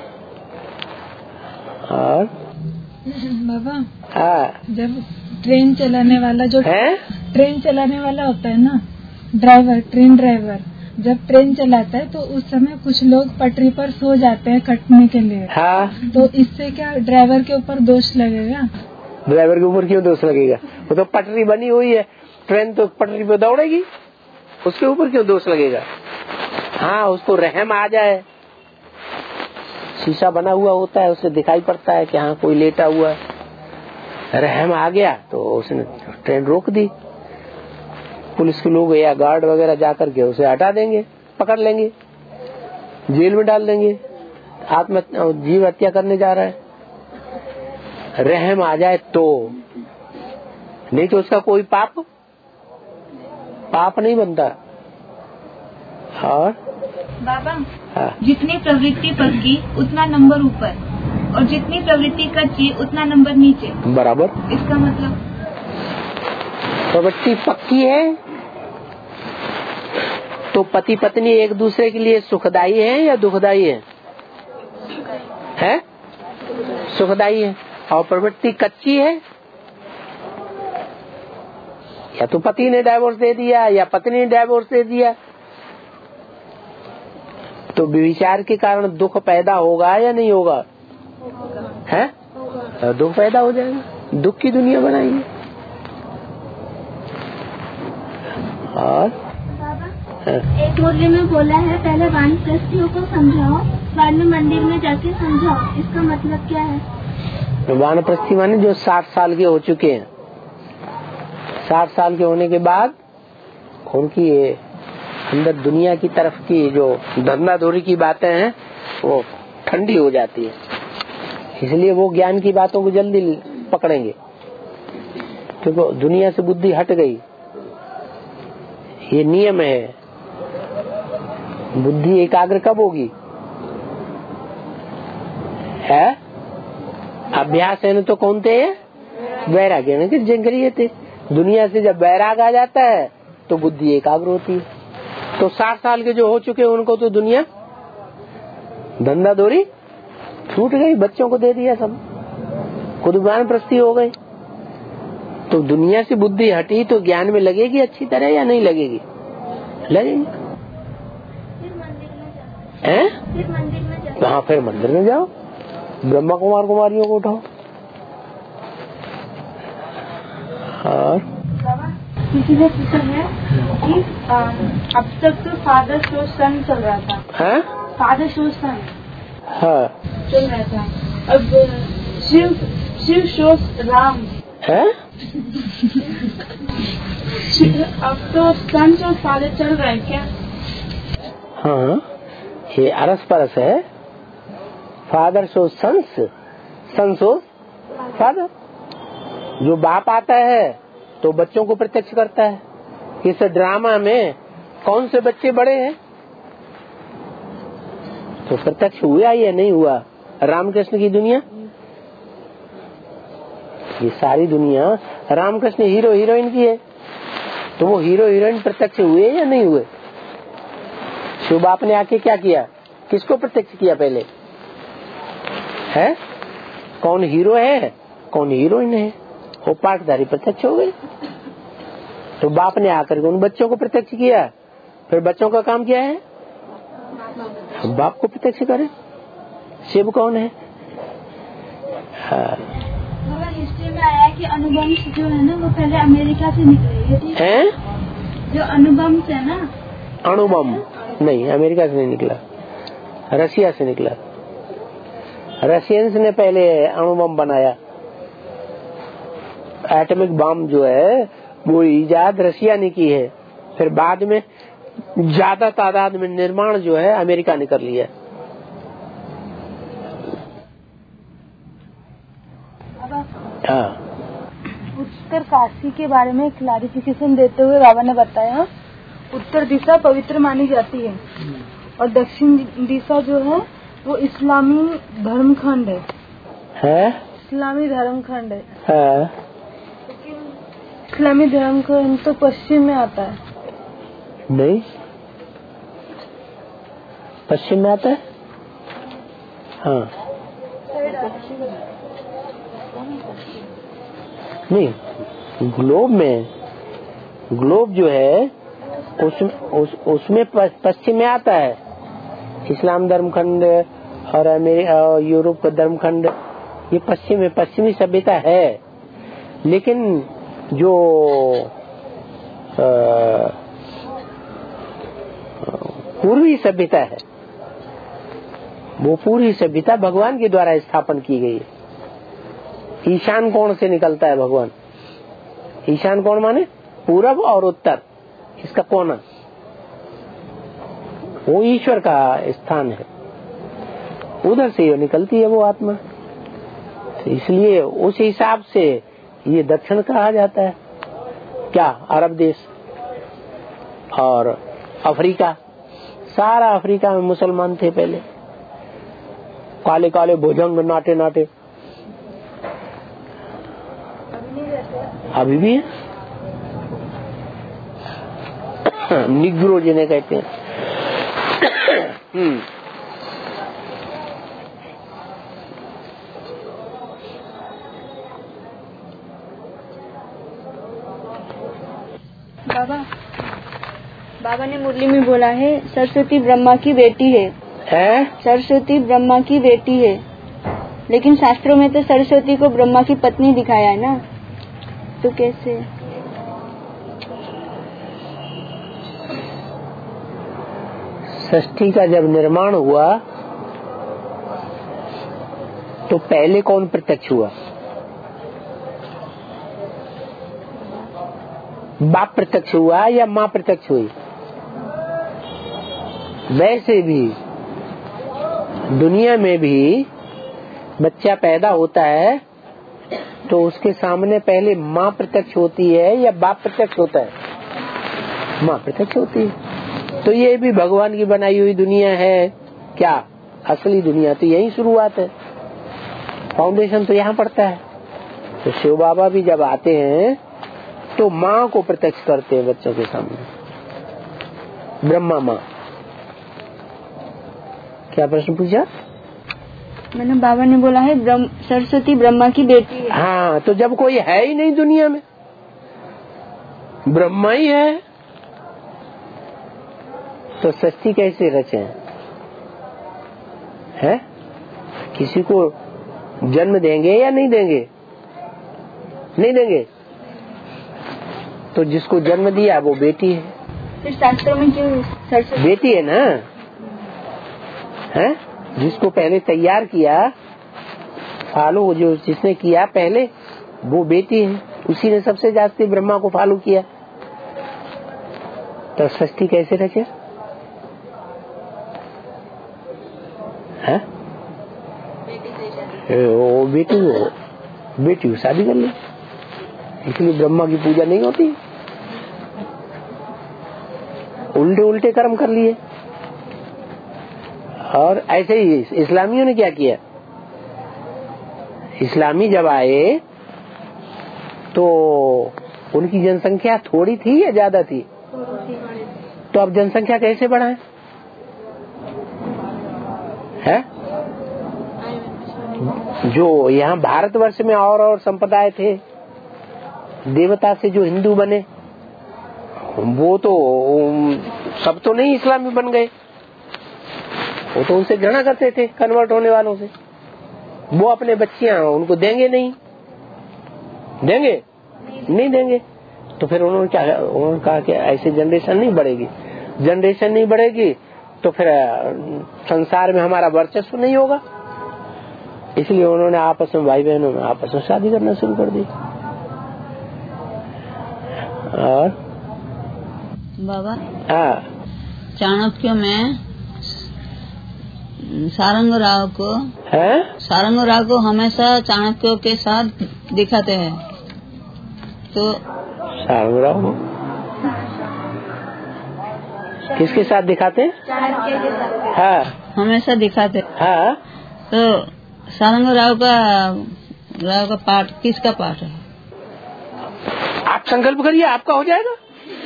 और बाबा हाँ, जब ट्रेन चलाने वाला ट्रेन चलाने वाला होता है ना, ड्राइवर, ट्रेन ड्राइवर, जब ट्रेन चलाता है तो उस समय कुछ लोग पटरी पर सो जाते हैं कटने के लिए। हाँ, तो इससे क्या ड्राइवर के ऊपर दोष लगेगा? ड्राइवर के ऊपर क्यों दोष लगेगा? वो तो पटरी बनी हुई है, ट्रेन तो पटरी पे दौड़ेगी, उसके ऊपर क्यों दोष लगेगा? हाँ, उसको रहम आ जाए, शीशा बना हुआ होता है, उससे दिखाई पड़ता है कि हाँ कोई लेटा हुआ है, रहम आ गया तो उसने ट्रेन रोक दी। पुलिस के लोग या गार्ड वगैरह जाकर के उसे हटा देंगे, पकड़ लेंगे, जेल में डाल देंगे, जीव हत्या करने जा रहा है। रहम आ जाए तो, नहीं तो उसका कोई पाप नहीं बनता। और बाबा, हाँ, जितनी प्रवृत्ति पक्की उतना नंबर ऊपर, और जितनी प्रवृत्ति कच्ची उतना नंबर नीचे। बराबर। इसका मतलब प्रवृत्ति पक्की है तो पति पत्नी एक दूसरे के लिए सुखदायी है या दुखदायी है? सुखदायी है। और प्रवृत्ति कच्ची है, या तो पति ने डाइवोर्स दे दिया या पत्नी ने डाइवोर्स दे दिया, तो विचार के कारण दुख पैदा होगा या नहीं होगा? है, दुख पैदा हो जाएगा, दुख की दुनिया बनाएंगे। और एक मुरली में बोला है, पहले वानप्रस्थियों को समझाओ, बाद में मंदिर में जाके समझाओ, इसका मतलब क्या है? वानप्रस्थी माने जो 60 साल के हो चुके हैं, 60 साल के होने के बाद उनकी अंदर दुनिया की तरफ की जो धंधाधोरी की बातें हैं वो ठंडी हो जाती है, इसलिए वो ज्ञान की बातों को जल्दी पकड़ेंगे, क्योंकि दुनिया से बुद्धि हट गई। ये नियम है। बुद्धि एकाग्र कब होगी? है अभ्यास है न तो कौन थे? वैराग्य न कि जंगली थे। दुनिया से जब वैराग आ जाता है तो बुद्धि एकाग्र होती है। तो 60 साल के जो हो चुके हैं उनको तो दुनिया धंधा दोरी छूट गई, बच्चों को दे दिया, सब खुद वानप्रस्थी हो गए। तो दुनिया से बुद्धि हटी तो ज्ञान में लगेगी अच्छी तरह या नहीं लगेगी? लगेगी। हाँ, फिर मंदिर में जाओ, ब्रह्मा कुमार कुमारियों को उठाओ। और किसी ने पूछा है कि अब तक तो फादर शो सन चल रहा था। हाँ? फादर शो सन हाँ चल रहा था, अब शिव शो राम है। अब तो सन शो फादर चल रहा है क्या? हाँ, ये अरस परस है। Father show sons, son show father. जो बाप आता है तो बच्चों को प्रत्यक्ष करता है। इस ड्रामा में कौन से बच्चे बड़े हैं? तो प्रत्यक्ष हुआ या नहीं हुआ? रामकृष्ण की दुनिया, ये सारी दुनिया रामकृष्ण हीरो हीरोइन की है। तो वो हीरो हीरोइन प्रत्यक्ष हुए या नहीं हुए? शिव बाप ने आके क्या किया? किसको प्रत्यक्ष किया पहले? है कौन हीरो है, कौन हीरोइन है? वो पाठधारी प्रत्यक्ष हो गए। तो बाप ने आकर के उन बच्चों को प्रत्यक्ष किया। फिर बच्चों का काम क्या है? बाप को प्रत्यक्ष करे। शिव कौन है? हाँ। हिस्ट्री में आया कि अणुबम जो है ना वो पहले अमेरिका से निकले हैं। जो अणुबम है ना, अणुबम नहीं, अमेरिका से नहीं निकला, रशिया से निकला। रशियंस ने पहले अणुबम बनाया। एटॉमिक बम जो है वो इजाद रशिया ने की है। फिर बाद में ज्यादा तादाद में निर्माण जो है अमेरिका ने कर लिया। हाँ। उत्तर काशी के बारे में क्लैरिफिकेशन देते हुए बाबा ने बताया, उत्तर दिशा पवित्र मानी जाती है और दक्षिण दिशा जो है वो इस्लामी धर्मखंड है। इस्लामी धर्मखंड है। इस्लामी धर्मखंड तो पश्चिम में आता है। नहीं, पश्चिम में आता है। हाँ, नहीं, ग्लोब में, ग्लोब जो है उसमें पश्चिम में आता है। इस्लाम धर्मखंड और अमेरिका और यूरोप का धर्मखंड ये पश्चिम में, पश्चिमी सभ्यता है। लेकिन जो पूर्वी सभ्यता है वो पूरी सभ्यता भगवान के द्वारा स्थापन की गई है। ईशान कोण से निकलता है भगवान। ईशान कोण माने पूरब और उत्तर, इसका कोना, वो ईश्वर का स्थान है। उधर से निकलती है वो आत्मा। तो इसलिए उस हिसाब से ये दक्षिण कहा जाता है। क्या? अरब देश और अफ्रीका, सारा अफ्रीका में मुसलमान थे पहले, काले काले भुजंग, नाटे नाटे। अभी भी है। निग्रो जिन्हें कहते हैं। बाबा ने मुरली में बोला है सरस्वती ब्रह्मा की बेटी है। सरस्वती ब्रह्मा की बेटी है, लेकिन शास्त्रों में तो सरस्वती को ब्रह्मा की पत्नी दिखाया है ना, तो कैसे? सृष्टि का जब निर्माण हुआ तो पहले कौन प्रत्यक्ष हुआ? बाप प्रत्यक्ष हुआ या माँ प्रत्यक्ष हुई? वैसे भी दुनिया में भी बच्चा पैदा होता है तो उसके सामने पहले माँ प्रत्यक्ष होती है या बाप प्रत्यक्ष होता है? माँ प्रत्यक्ष होती है। तो ये भी भगवान की बनाई हुई दुनिया है क्या? असली दुनिया तो यही शुरुआत है, फाउंडेशन तो यहाँ पड़ता है। तो शिव बाबा भी जब आते हैं तो माँ को प्रत्यक्ष करते हैं बच्चों के सामने, ब्रह्मा माँ। क्या प्रश्न पूछा? मैंने बाबा ने बोला है सरस्वती ब्रह्मा की बेटी है। हाँ, तो जब कोई है ही नहीं दुनिया में, ब्रह्मा ही है, तो सृष्टि कैसे रचे हैं? किसी को जन्म देंगे या नहीं देंगे? नहीं देंगे। तो जिसको जन्म दिया वो बेटी है। फिर शास्त्रों में क्यों सरस्वती बेटी है ना? है जिसको पहले तैयार किया, फॉलो जो जिसने किया पहले, वो बेटी है। उसी ने सबसे जास्ती ब्रह्मा को फॉलो किया। तो सृष्टि कैसे रचे? है वो बेटी को शादी कर ली, इसलिए ब्रह्मा की पूजा नहीं होती। उल्टे उल्टे कर्म कर लिए। और ऐसे ही इस्लामियों ने क्या किया? इस्लामी जब आए तो उनकी जनसंख्या थोड़ी थी या ज्यादा थी? तो अब जनसंख्या कैसे बढ़ाएं? है जो यहाँ भारतवर्ष में और संप्रदाय थे, देवता से जो हिंदू बने, वो तो सब तो नहीं इस्लामी बन गए। वो तो उनसे घृणा करते थे, कन्वर्ट होने वालों से। वो अपने बच्चियां उनको देंगे नहीं, देंगे नहीं देंगे। तो फिर उन्होंने कहा कि ऐसे जनरेशन नहीं बढ़ेगी, जनरेशन नहीं बढ़ेगी तो फिर संसार में हमारा वर्चस्व नहीं होगा। इसलिए उन्होंने आपस में भाई बहनों में आपस में शादी करना शुरू कर दी। और बाबा हाँ, चाणक्य में सारंग राव को हमेशा चाणक्य के साथ दिखाते हैं। तो सारंग राव किसके साथ दिखाते हैं? चाणक्य के साथ। हाँ, हमेशा दिखाते। हाँ, तो सारंग राव का पाठ किसका पाठ है? आप संकल्प करिए, आपका हो जाएगा।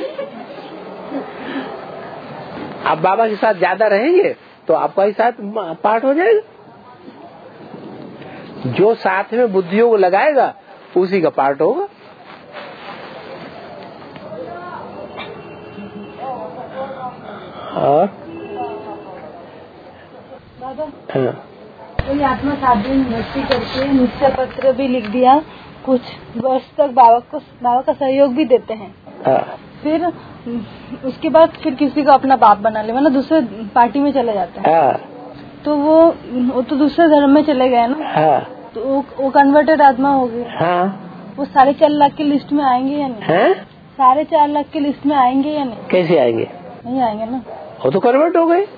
आप बाबा के साथ ज्यादा रहेंगे तो आपका ही साथ पाठ हो जाएगा। जो साथ में बुद्धियों को लगाएगा उसी का पाठ होगा। और बाबा हाँ, कोई आत्मा 7 दिन भक्ति करके निश्चय पत्र भी लिख दिया, कुछ वर्ष तक बाबा का सहयोग भी देते हैं। हाँ, फिर उसके बाद फिर किसी को अपना बाप बना ले, मतलब दूसरे पार्टी में चले जाते हैं। हाँ, तो वो तो दूसरे धर्म में चले गए ना। हाँ, तो वो कन्वर्टेड आत्मा होगी। हाँ, वो 4.5 लाख की लिस्ट में आएंगे या नहीं? हैं? 4.5 लाख की लिस्ट में आएंगे या नहीं? कैसे आएंगे? नहीं आएंगे ना। वो तो कन्वर्ट हो गए।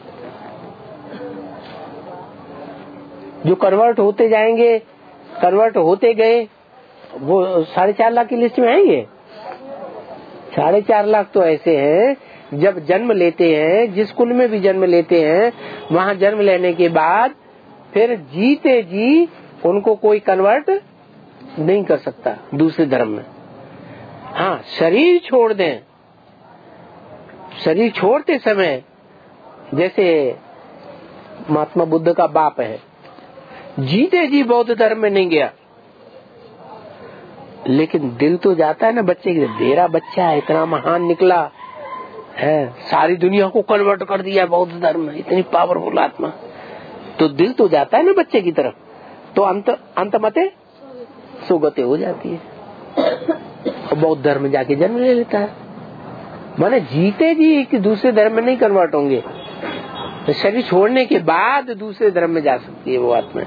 जो कन्वर्ट होते जाएंगे, कन्वर्ट होते गए, वो 4.5 लाख की लिस्ट में आएंगे। 4.5 लाख तो ऐसे हैं जब जन्म लेते हैं, जिस कुल में भी जन्म लेते हैं, वहाँ जन्म लेने के बाद फिर जीते जी उनको कोई कन्वर्ट नहीं कर सकता दूसरे धर्म में। हाँ, शरीर छोड़ दें, शरीर छोड़ते समय जैसे महात्मा बुद्ध का बाप है, जीते जी बौद्ध धर्म में नहीं गया, लेकिन दिल तो जाता है ना बच्चे के। मेरा बच्चा है, इतना महान निकला है, सारी दुनिया को कन्वर्ट कर दिया बौद्ध धर्म में, इतनी पावरफुल आत्मा, तो दिल तो जाता है ना बच्चे की तरफ। तो अंत मते सुगति हो जाती है और बौद्ध धर्म में जाके जन्म ले लेता है। माने जीते जी कि दूसरे धर्म में नहीं कन्वर्ट होंगे, तो शरीर छोड़ने के बाद दूसरे धर्म में जा सकती है वो आत्मा।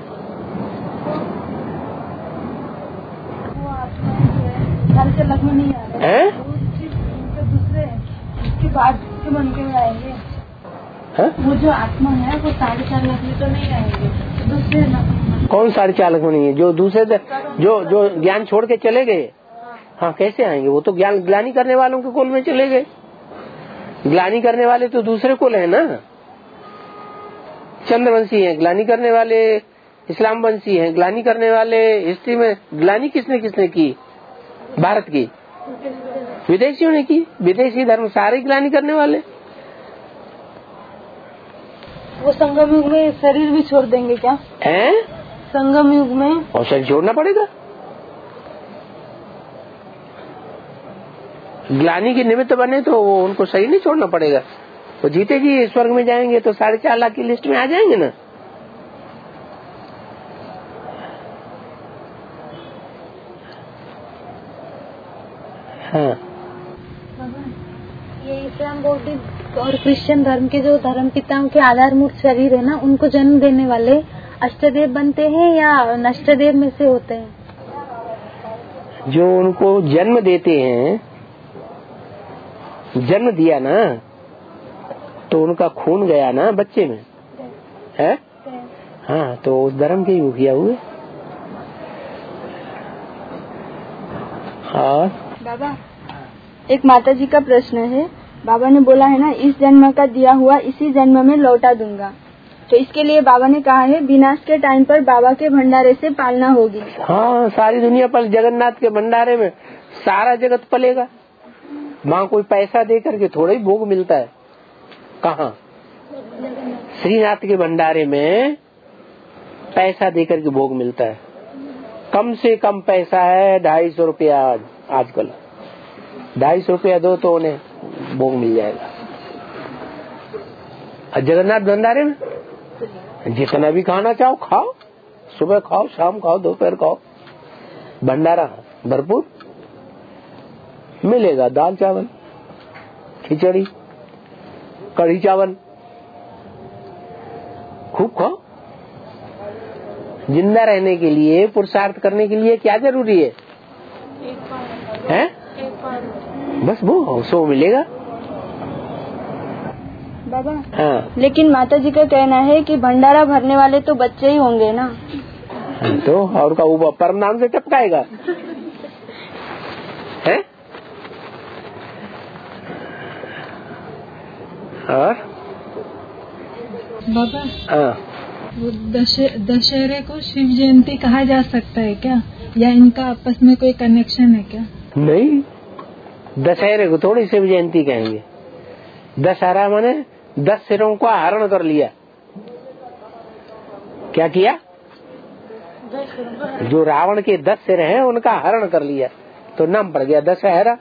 लग में नहीं आ रहे हैं, दूसरे इसके बाद के मन के में आएंगे। है? वो जो आत्मा है वो 4.5 लाख में तो नहीं रहेंगे, तो दूसरे कौन 4.5 लाख में नहीं है? जो दूसरे जो ज्ञान छोड़ के चले गए, हाँ कैसे आएंगे? वो तो ज्ञान ग्लानी करने वालों के कुल में चले गए। ग्लानी करने वाले तो दूसरे कुल है ना, चंद्रवंशी हैं। ग्लानी करने वाले इस्लाम वंशी हैं। ग्लानी करने वाले हिस्ट्री में ग्लानी किसने किसने की? भारत की विदेशियों ने की। विदेशी धर्म सारे ग्लानी करने वाले। वो संगम युग में शरीर भी छोड़ देंगे क्या? हैं? संगम युग में और शरीर छोड़ना पड़ेगा। ग्लानी के निमित्त बने तो वो उनको शरीर नहीं छोड़ना पड़ेगा। वो जीते जी स्वर्ग में जाएंगे तो 4.5 लाख की लिस्ट में आ जाएंगे ना। हाँ, ये इस्लाम बौद्ध और क्रिश्चियन धर्म के जो धर्म पिताओं के आधारभूत शरीर है ना, उनको जन्म देने वाले अष्टदेव बनते हैं या नष्टदेव में से होते हैं? जो उनको जन्म देते हैं, जन्म दिया ना तो उनका खून गया ना बच्चे में, है? हाँ, तो उस धर्म के ही मुखिया हुए। और बाबा, एक माता जी का प्रश्न है। बाबा ने बोला है ना, इस जन्म का दिया हुआ इसी जन्म में लौटा दूंगा, तो इसके लिए बाबा ने कहा है विनाश के टाइम पर बाबा के भंडारे से पालना होगी। हाँ, सारी दुनिया पर जगन्नाथ के भंडारे में सारा जगत पलेगा। वहाँ कोई पैसा दे करके थोड़ा ही भोग मिलता है। कहाँ? श्रीनाथ के भंडारे में पैसा दे करके भोग मिलता है। कम से कम पैसा है 250 रुपया। आजकल 250 रुपया दो तो उन्हें भोग मिल जाएगा। और जगन्नाथ भंडारे में जितना भी खाना चाहो खाओ, सुबह खाओ, शाम खाओ, दोपहर खाओ, भंडारा भरपूर मिलेगा। दाल चावल, खिचड़ी, कढ़ी चावल खूब खाओ। जिंदा रहने के लिए, पुरुषार्थ करने के लिए क्या जरूरी है? हैं? बस वो सो मिलेगा। बाबा, हाँ, लेकिन माता जी का कहना है कि भंडारा भरने वाले तो बच्चे ही होंगे ना। तो और का वो परम नाम से टपकाएगा, है? और बाबा, हाँ, वो दशहरे को शिव जयंती कहा जा सकता है क्या, या इनका आपस में कोई कनेक्शन है क्या? नहीं, दशहरे को थोड़ी शिव जयंती कहेंगे। दशहरा माने 10 सिरों का हरण कर लिया। क्या किया? जो रावण के 10 सिर हैं उनका हरण कर लिया तो नाम पड़ गया दशहरा।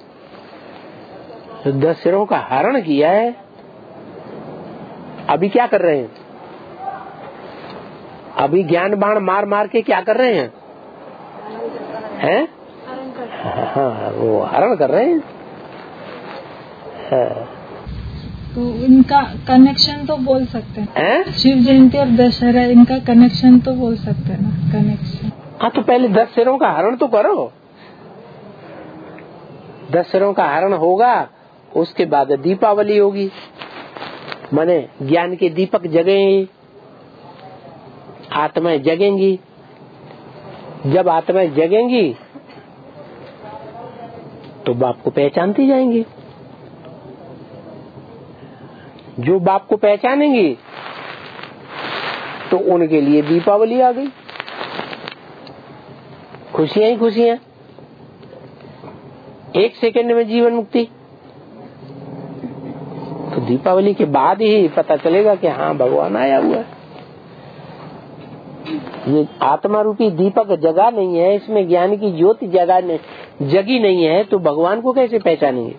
तो 10 सिरों का हरण किया है। अभी क्या कर रहे हैं? अभी ज्ञान बाण मार मार के क्या कर रहे हैं? हैं? हाँ, वो हरण कर रहे हैं। हाँ। तो इनका कनेक्शन तो बोल सकते हैं? शिव जयंती और दशहरा, इनका कनेक्शन तो बोल सकते हैं ना? कनेक्शन। हाँ, तो पहले 10 सिरों का हरण तो करो। 10 सिरों का हरण होगा, उसके बाद दीपावली होगी। माने ज्ञान के दीपक जगेंगे, आत्माएं जगेंगी। जब आत्माएं जगेंगी तो बाप को पहचानती जाएंगी। जो बाप को पहचानेंगी तो उनके लिए दीपावली आ गई। खुशियां ही खुशियां, 1 सेकंड में जीवन मुक्ति। तो दीपावली के बाद ही पता चलेगा कि हाँ, भगवान आया हुआ है। ये आत्मा रूपी दीपक जगा नहीं है, इसमें ज्ञान की ज्योति जगी नहीं है, तो भगवान को कैसे पहचानेंगे?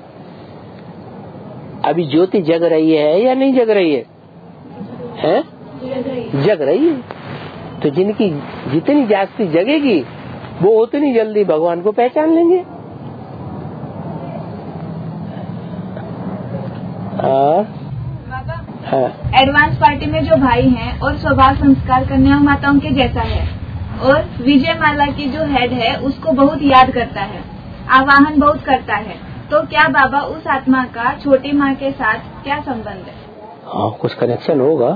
अभी ज्योति जग रही है या नहीं जग रही है? हैं? जग रही है। तो जिनकी जितनी जास्ती जगेगी वो उतनी जल्दी भगवान को पहचान लेंगे। हाँ। एडवांस पार्टी में जो भाई हैं और स्वभाव संस्कार कन्या माताओं के जैसा है, और विजय माला की जो हेड है उसको बहुत याद करता है, आवाहन बहुत करता है, तो क्या बाबा उस आत्मा का छोटी माँ के साथ क्या संबंध है? हाँ, कुछ कनेक्शन होगा।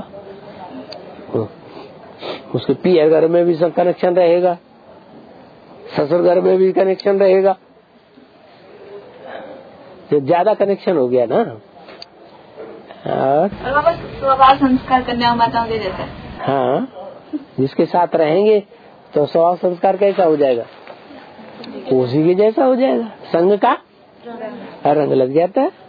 उसके पियर घर में भी सब कनेक्शन रहेगा, ससुर घर में भी कनेक्शन रहेगा। तो ज्यादा कनेक्शन हो गया ना। और स्वभाव संस्कार कन्या माताओं के जैसा। हाँ, जिसके साथ रहेंगे तो स्वभाव संस्कार कैसा हो जाएगा? उसी के जैसा हो जाएगा। संग का रंग लग जाता है।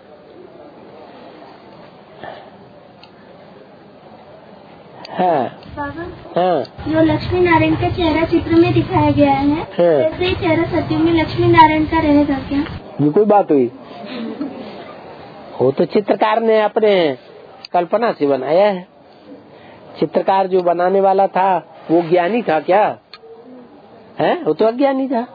हाँ। जो लक्ष्मी नारायण का चेहरा चित्र में दिखाया गया है, वैसे ही चेहरा सत्युग में लक्ष्मी नारायण का रहेगा क्या? ये कोई बात हुई? वो तो चित्रकार ने अपने कल्पना से बनाया है। चित्रकार जो बनाने वाला था वो ज्ञानी था क्या? है? वो तो अज्ञानी था।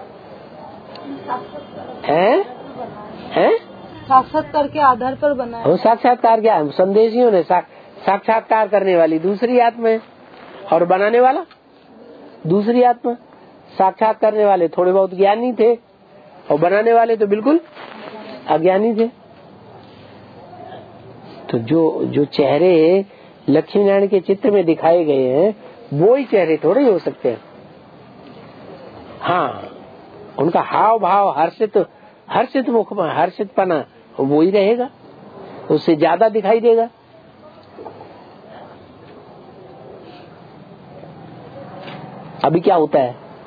है? साक्षात्कार के आधार पर बना है। वो साक्षात्कार क्या? संदेशियों ने साक्षात्कार करने वाली दूसरी आत्मा है और बनाने वाला दूसरी आत्मा। साक्षात करने वाले थोड़े बहुत ज्ञानी थे और बनाने वाले तो बिल्कुल अज्ञानी थे। तो जो चेहरे लक्ष्मी नारायण के चित्र में दिखाए गए हैं वो ही चेहरे थोड़े ही हो सकते हैं। हाँ, उनका हाव भाव हर्षित मुख में हर्षितपना वो ही रहेगा, उससे ज्यादा दिखाई देगा। अभी क्या होता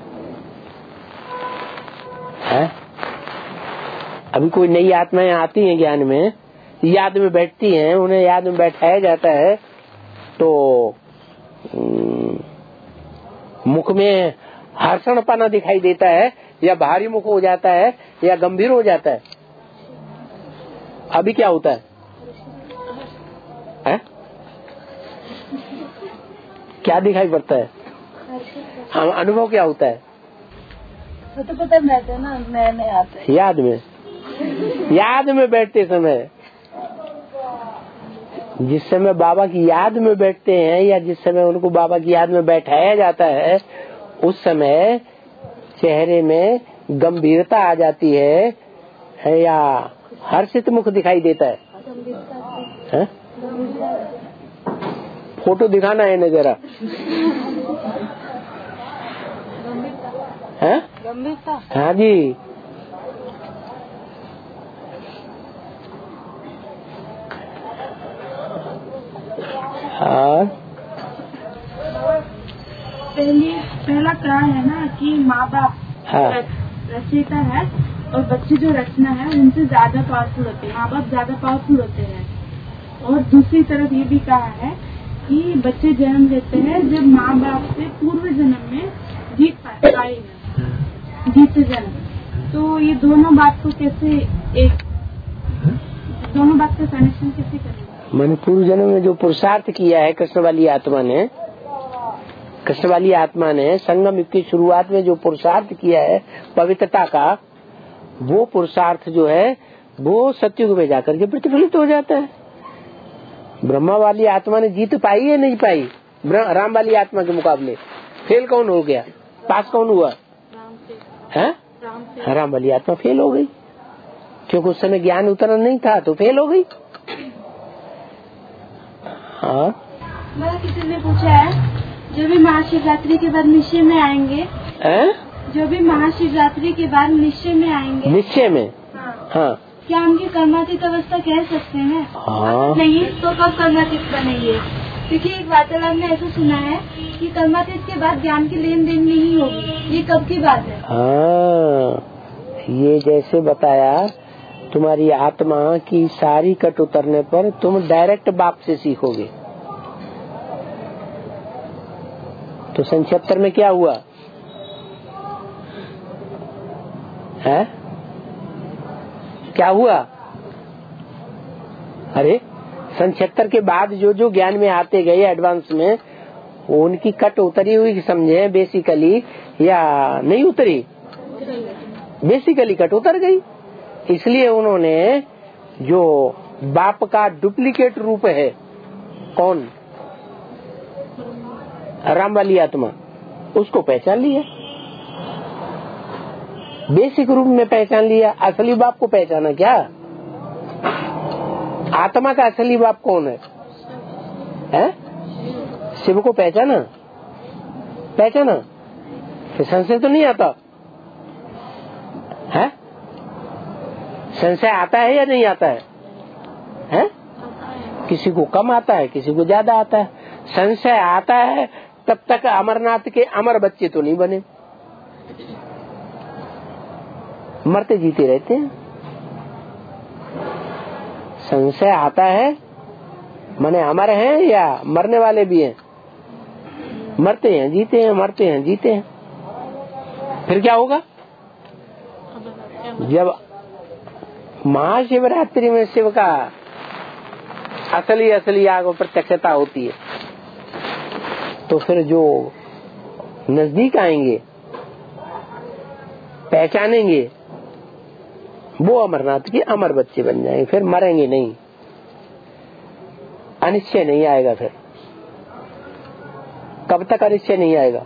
है? अभी कोई नई आत्माएं आती हैं ज्ञान में, याद में बैठती हैं, उन्हें याद में बैठाया जाता है तो मुख में हर्षणपना दिखाई देता है या भारी मुख हो जाता है या गंभीर हो जाता है। अभी क्या होता है? क्या दिखाई पड़ता है? हम अनुभव क्या होता है? तो पता बैठते ना, नए आते हैं याद में बैठते समय, जिस समय बाबा की याद में बैठते हैं या जिस समय उनको बाबा की याद में बैठाया जाता है उस समय चेहरे में गंभीरता आ जाती है या हर्षित मुख दिखाई देता है? फोटो दिखाना है ना जरा। गंभीरता। हाँ जी। पहला कारण है ना कि माँ बाप रचयिता है और बच्चे जो रचना है उनसे ज्यादा पावरफुल होते हैं, माँ बाप ज्यादा पावरफुल होते हैं। और दूसरी तरफ ये भी कहा है कि बच्चे जन्म लेते हैं जब माँ बाप से पूर्व जन्म में जीत पाए हैं, जीत से जन्म। तो ये दोनों बात को कैसे दोनों बात का कनेक्शन कैसे करेंगे? मैंने पूर्व जन्म में जो पुरुषार्थ किया है कृष्ण वाली आत्मा ने संगम युग की शुरुआत में जो पुरुषार्थ किया है पवित्रता का, वो पुरुषार्थ जो है वो सतयुग में जाकर के प्रतिफलित हो जाता है। ब्रह्मा वाली आत्मा ने जीत पाई है नहीं पाई? राम वाली आत्मा के मुकाबले फेल कौन हो गया, पास कौन हुआ? राम वाली आत्मा फेल हो गई, क्योंकि उस समय ज्ञान उतना नहीं था तो फेल हो गई। हाँ, किसी ने पूछा है जो भी महाशिवरात्रि के बाद निश्चय में आएंगे, जो भी महाशिवरात्रि के बाद निश्चय में आएंगे, निश्चय में हाँ, क्या उनकी कर्मातीत अवस्था कह सकते हैं? हाँ। नहीं तो कब कर्मातीत बनेंगे? क्योंकि एक वार्तालाप में ऐसा सुना है कि कर्मातीत के बाद ज्ञान की लेन देन नहीं होगी, ये कब की बात है? हाँ, ये जैसे बताया तुम्हारी आत्मा की सारी कट उतरने पर तुम डायरेक्ट बाप से सीखोगे। तो 76 में क्या हुआ है? क्या हुआ? अरे 76 के बाद जो ज्ञान में आते गए एडवांस में, उनकी कट उतरी हुई समझे बेसिकली या नहीं उतरी? बेसिकली कट उतर गई। इसलिए उन्होंने जो बाप का डुप्लीकेट रूप है, कौन? राम वाली आत्मा, उसको पहचान लिया, बेसिक रूप में पहचान लिया। असली बाप को पहचाना क्या? आत्मा का असली बाप कौन है? है? शिव को पहचाना फिर संशय तो नहीं आता है? संशय आता है या नहीं आता है? किसी को कम आता है, किसी को ज्यादा आता है। संशय आता है तब तक अमरनाथ के अमर बच्चे तो नहीं बने, मरते जीते रहते हैं। संशय आता है माने अमर हैं या मरने वाले भी हैं, मरते हैं जीते हैं, मरते हैं जीते हैं। फिर क्या होगा? जब महाशिवरात्रि में शिव का असली आगो प्रत्यक्षता होती है तो फिर जो नजदीक आएंगे, पहचानेंगे, वो अमरनाथ के अमर बच्चे बन जाएंगे। फिर मरेंगे नहीं, अनिश्चय नहीं आएगा। फिर कब तक अनिश्चय नहीं आएगा?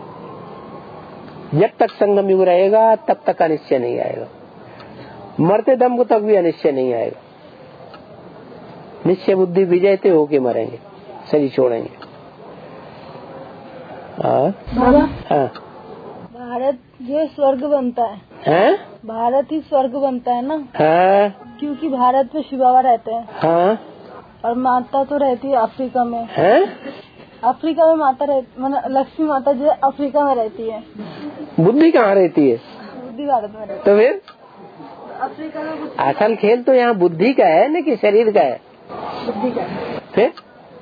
जब तक संगम युग रहेगा तब तक अनिश्चय नहीं आएगा। मरते दम को तक भी अनिश्चय नहीं आएगा। निश्चय बुद्धि विजयते होके मरेंगे, शरीर छोड़ेंगे। बाबा, हाँ। भारत जो स्वर्ग बनता है, भारत ही स्वर्ग बनता है ना? हाँ। क्योंकि भारत में शिव बाबा रहते हैं। हाँ। और माता तो रहती है अफ्रीका में। अफ्रीका में माता रहती, मतलब लक्ष्मी माता जो अफ्रीका में रहती है। बुद्धि कहाँ रहती है? बुद्धि भारत में रहती है। तो फिर अफ्रीका में असल खेल तो यहाँ बुद्धि का है न कि शरीर का है? बुद्धि का। फिर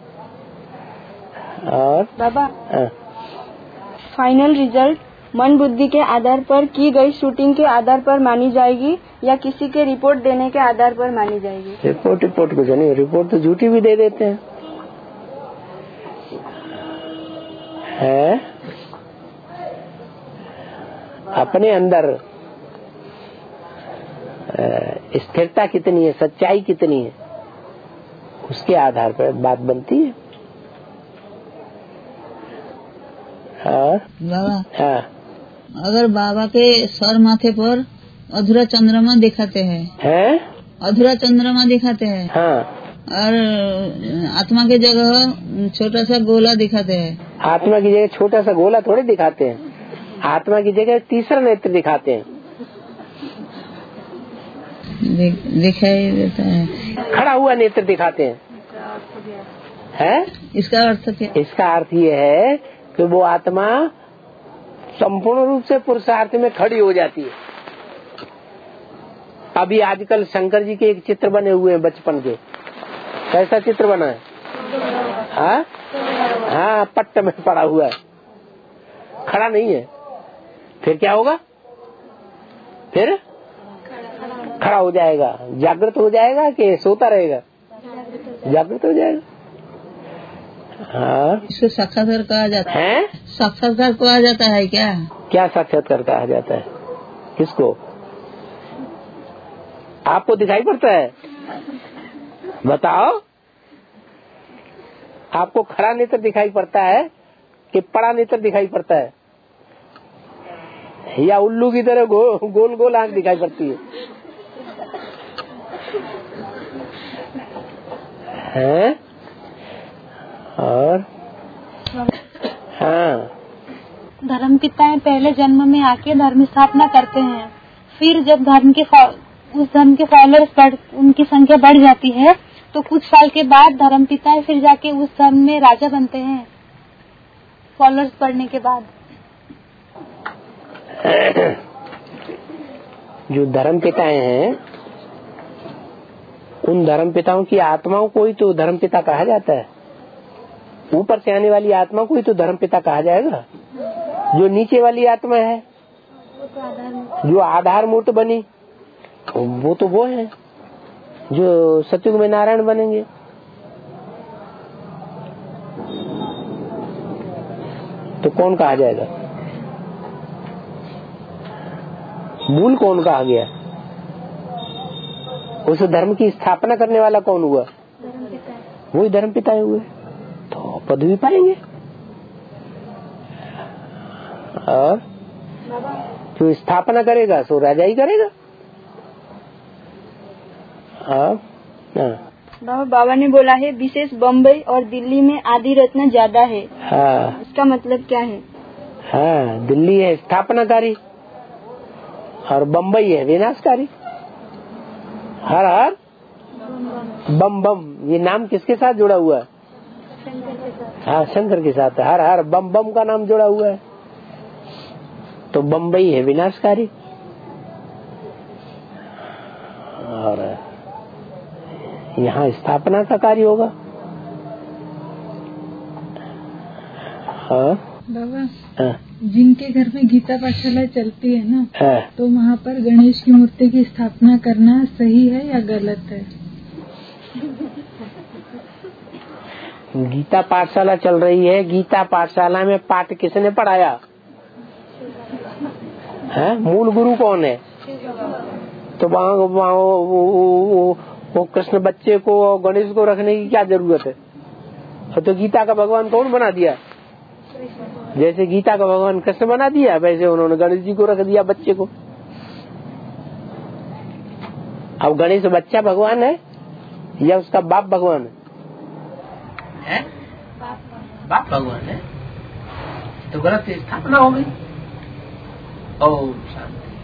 और बाबा, फाइनल रिजल्ट मन बुद्धि के आधार पर की गई शूटिंग के आधार पर मानी जाएगी या किसी के रिपोर्ट देने के आधार पर मानी जाएगी? रिपोर्ट कुछ नहीं, रिपोर्ट तो झूठी भी दे देते हैं। अपने अंदर स्थिरता कितनी है, सच्चाई कितनी है, उसके आधार पर बात बनती है। बाबा, अगर बाबा के सर माथे पर अधूरा चंद्रमा दिखाते हैं, अधूरा चंद्रमा दिखाते हैं, और आत्मा की जगह छोटा सा गोला दिखाते हैं। आत्मा की जगह छोटा सा गोला थोड़े दिखाते हैं, आत्मा की जगह तीसरा नेत्र दिखाते हैं। दिखाई देता है, खड़ा हुआ नेत्र दिखाते हैं। इसका अर्थ क्या? इसका अर्थ ये है कि वो आत्मा संपूर्ण रूप से पुरुषार्थ में खड़ी हो जाती है। अभी आजकल शंकर जी के एक चित्र बने हुए हैं बचपन के। कैसा चित्र बना है? हाँ, पट्ट में पड़ा हुआ है, खड़ा नहीं है। फिर क्या होगा? फिर खड़ा हो जाएगा, जागृत हो जाएगा कि सोता रहेगा? जागृत हो जाएगा। हाँ, इसको साक्षात्कार कहा जाता है। साक्षात्कार कहा जाता है क्या? क्या साक्षात्कार कहा जाता है? किसको? आपको दिखाई पड़ता है? बताओ, आपको खड़ा नेत्र दिखाई पड़ता है कि पड़ा नेत्र दिखाई पड़ता है, या उल्लू की तरह गोल गोल आंख दिखाई पड़ती है? और हाँ, धर्मपिताएं पहले जन्म में आके धर्म स्थापना करते हैं, फिर जब उस धर्म के फॉलोअर्स उनकी संख्या बढ़ जाती है तो कुछ साल के बाद धर्मपिताएं फिर जाके उस धर्म में राजा बनते हैं फॉलोअर्स बढ़ने के बाद। जो धर्मपिताएं हैं, उन धर्मपिताओं की आत्माओं को ही तो धर्मपिता कहा जाता है। ऊपर से आने वाली आत्मा को ही तो धर्मपिता कहा जाएगा। जो नीचे वाली आत्मा है, जो आधार मूर्त बनी, वो तो वो है जो सतयुग में नारायण बनेंगे। तो कौन कहा जाएगा? मूल कौन कहा गया? उस धर्म की स्थापना करने वाला कौन हुआ? वही धर्मपिता हुए, तो पदवी पाएंगे। और जो स्थापना करेगा सो राजा ही करेगा। बाबा ने बोला है विशेष बम्बई और दिल्ली में आदि रत्न ज्यादा है। हाँ। इसका मतलब क्या है? हाँ, दिल्ली है स्थापनाकारी और बम्बई है विनाशकारी। हर हर बम बम, ये नाम किसके साथ जुड़ा हुआ है? हाँ, शंकर के साथ। हर हर बम बम का नाम जुड़ा हुआ है, तो बम्बई है विनाशकारी और यहाँ स्थापना का कार्य होगा। हाँ बाबा, जिनके घर में गीता पाठशाला चलती है ना, हाँ। तो वहाँ पर गणेश की मूर्ति की स्थापना करना सही है या गलत है? गीता पाठशाला चल रही है, गीता पाठशाला में पाठ किसने पढ़ाया है? मूल गुरु कौन है? तो वहाँ वो कृष्ण बच्चे को और गणेश को रखने की क्या जरूरत है? तो गीता का भगवान कौन बना दिया? जैसे गीता का भगवान कृष्ण बना दिया, वैसे उन्होंने गणेश जी को रख दिया बच्चे को। अब गणेश बच्चा भगवान है या उसका बाप भगवान है? बाप भगवान है, तो गलत स्थापना हो गई। ओम शांति।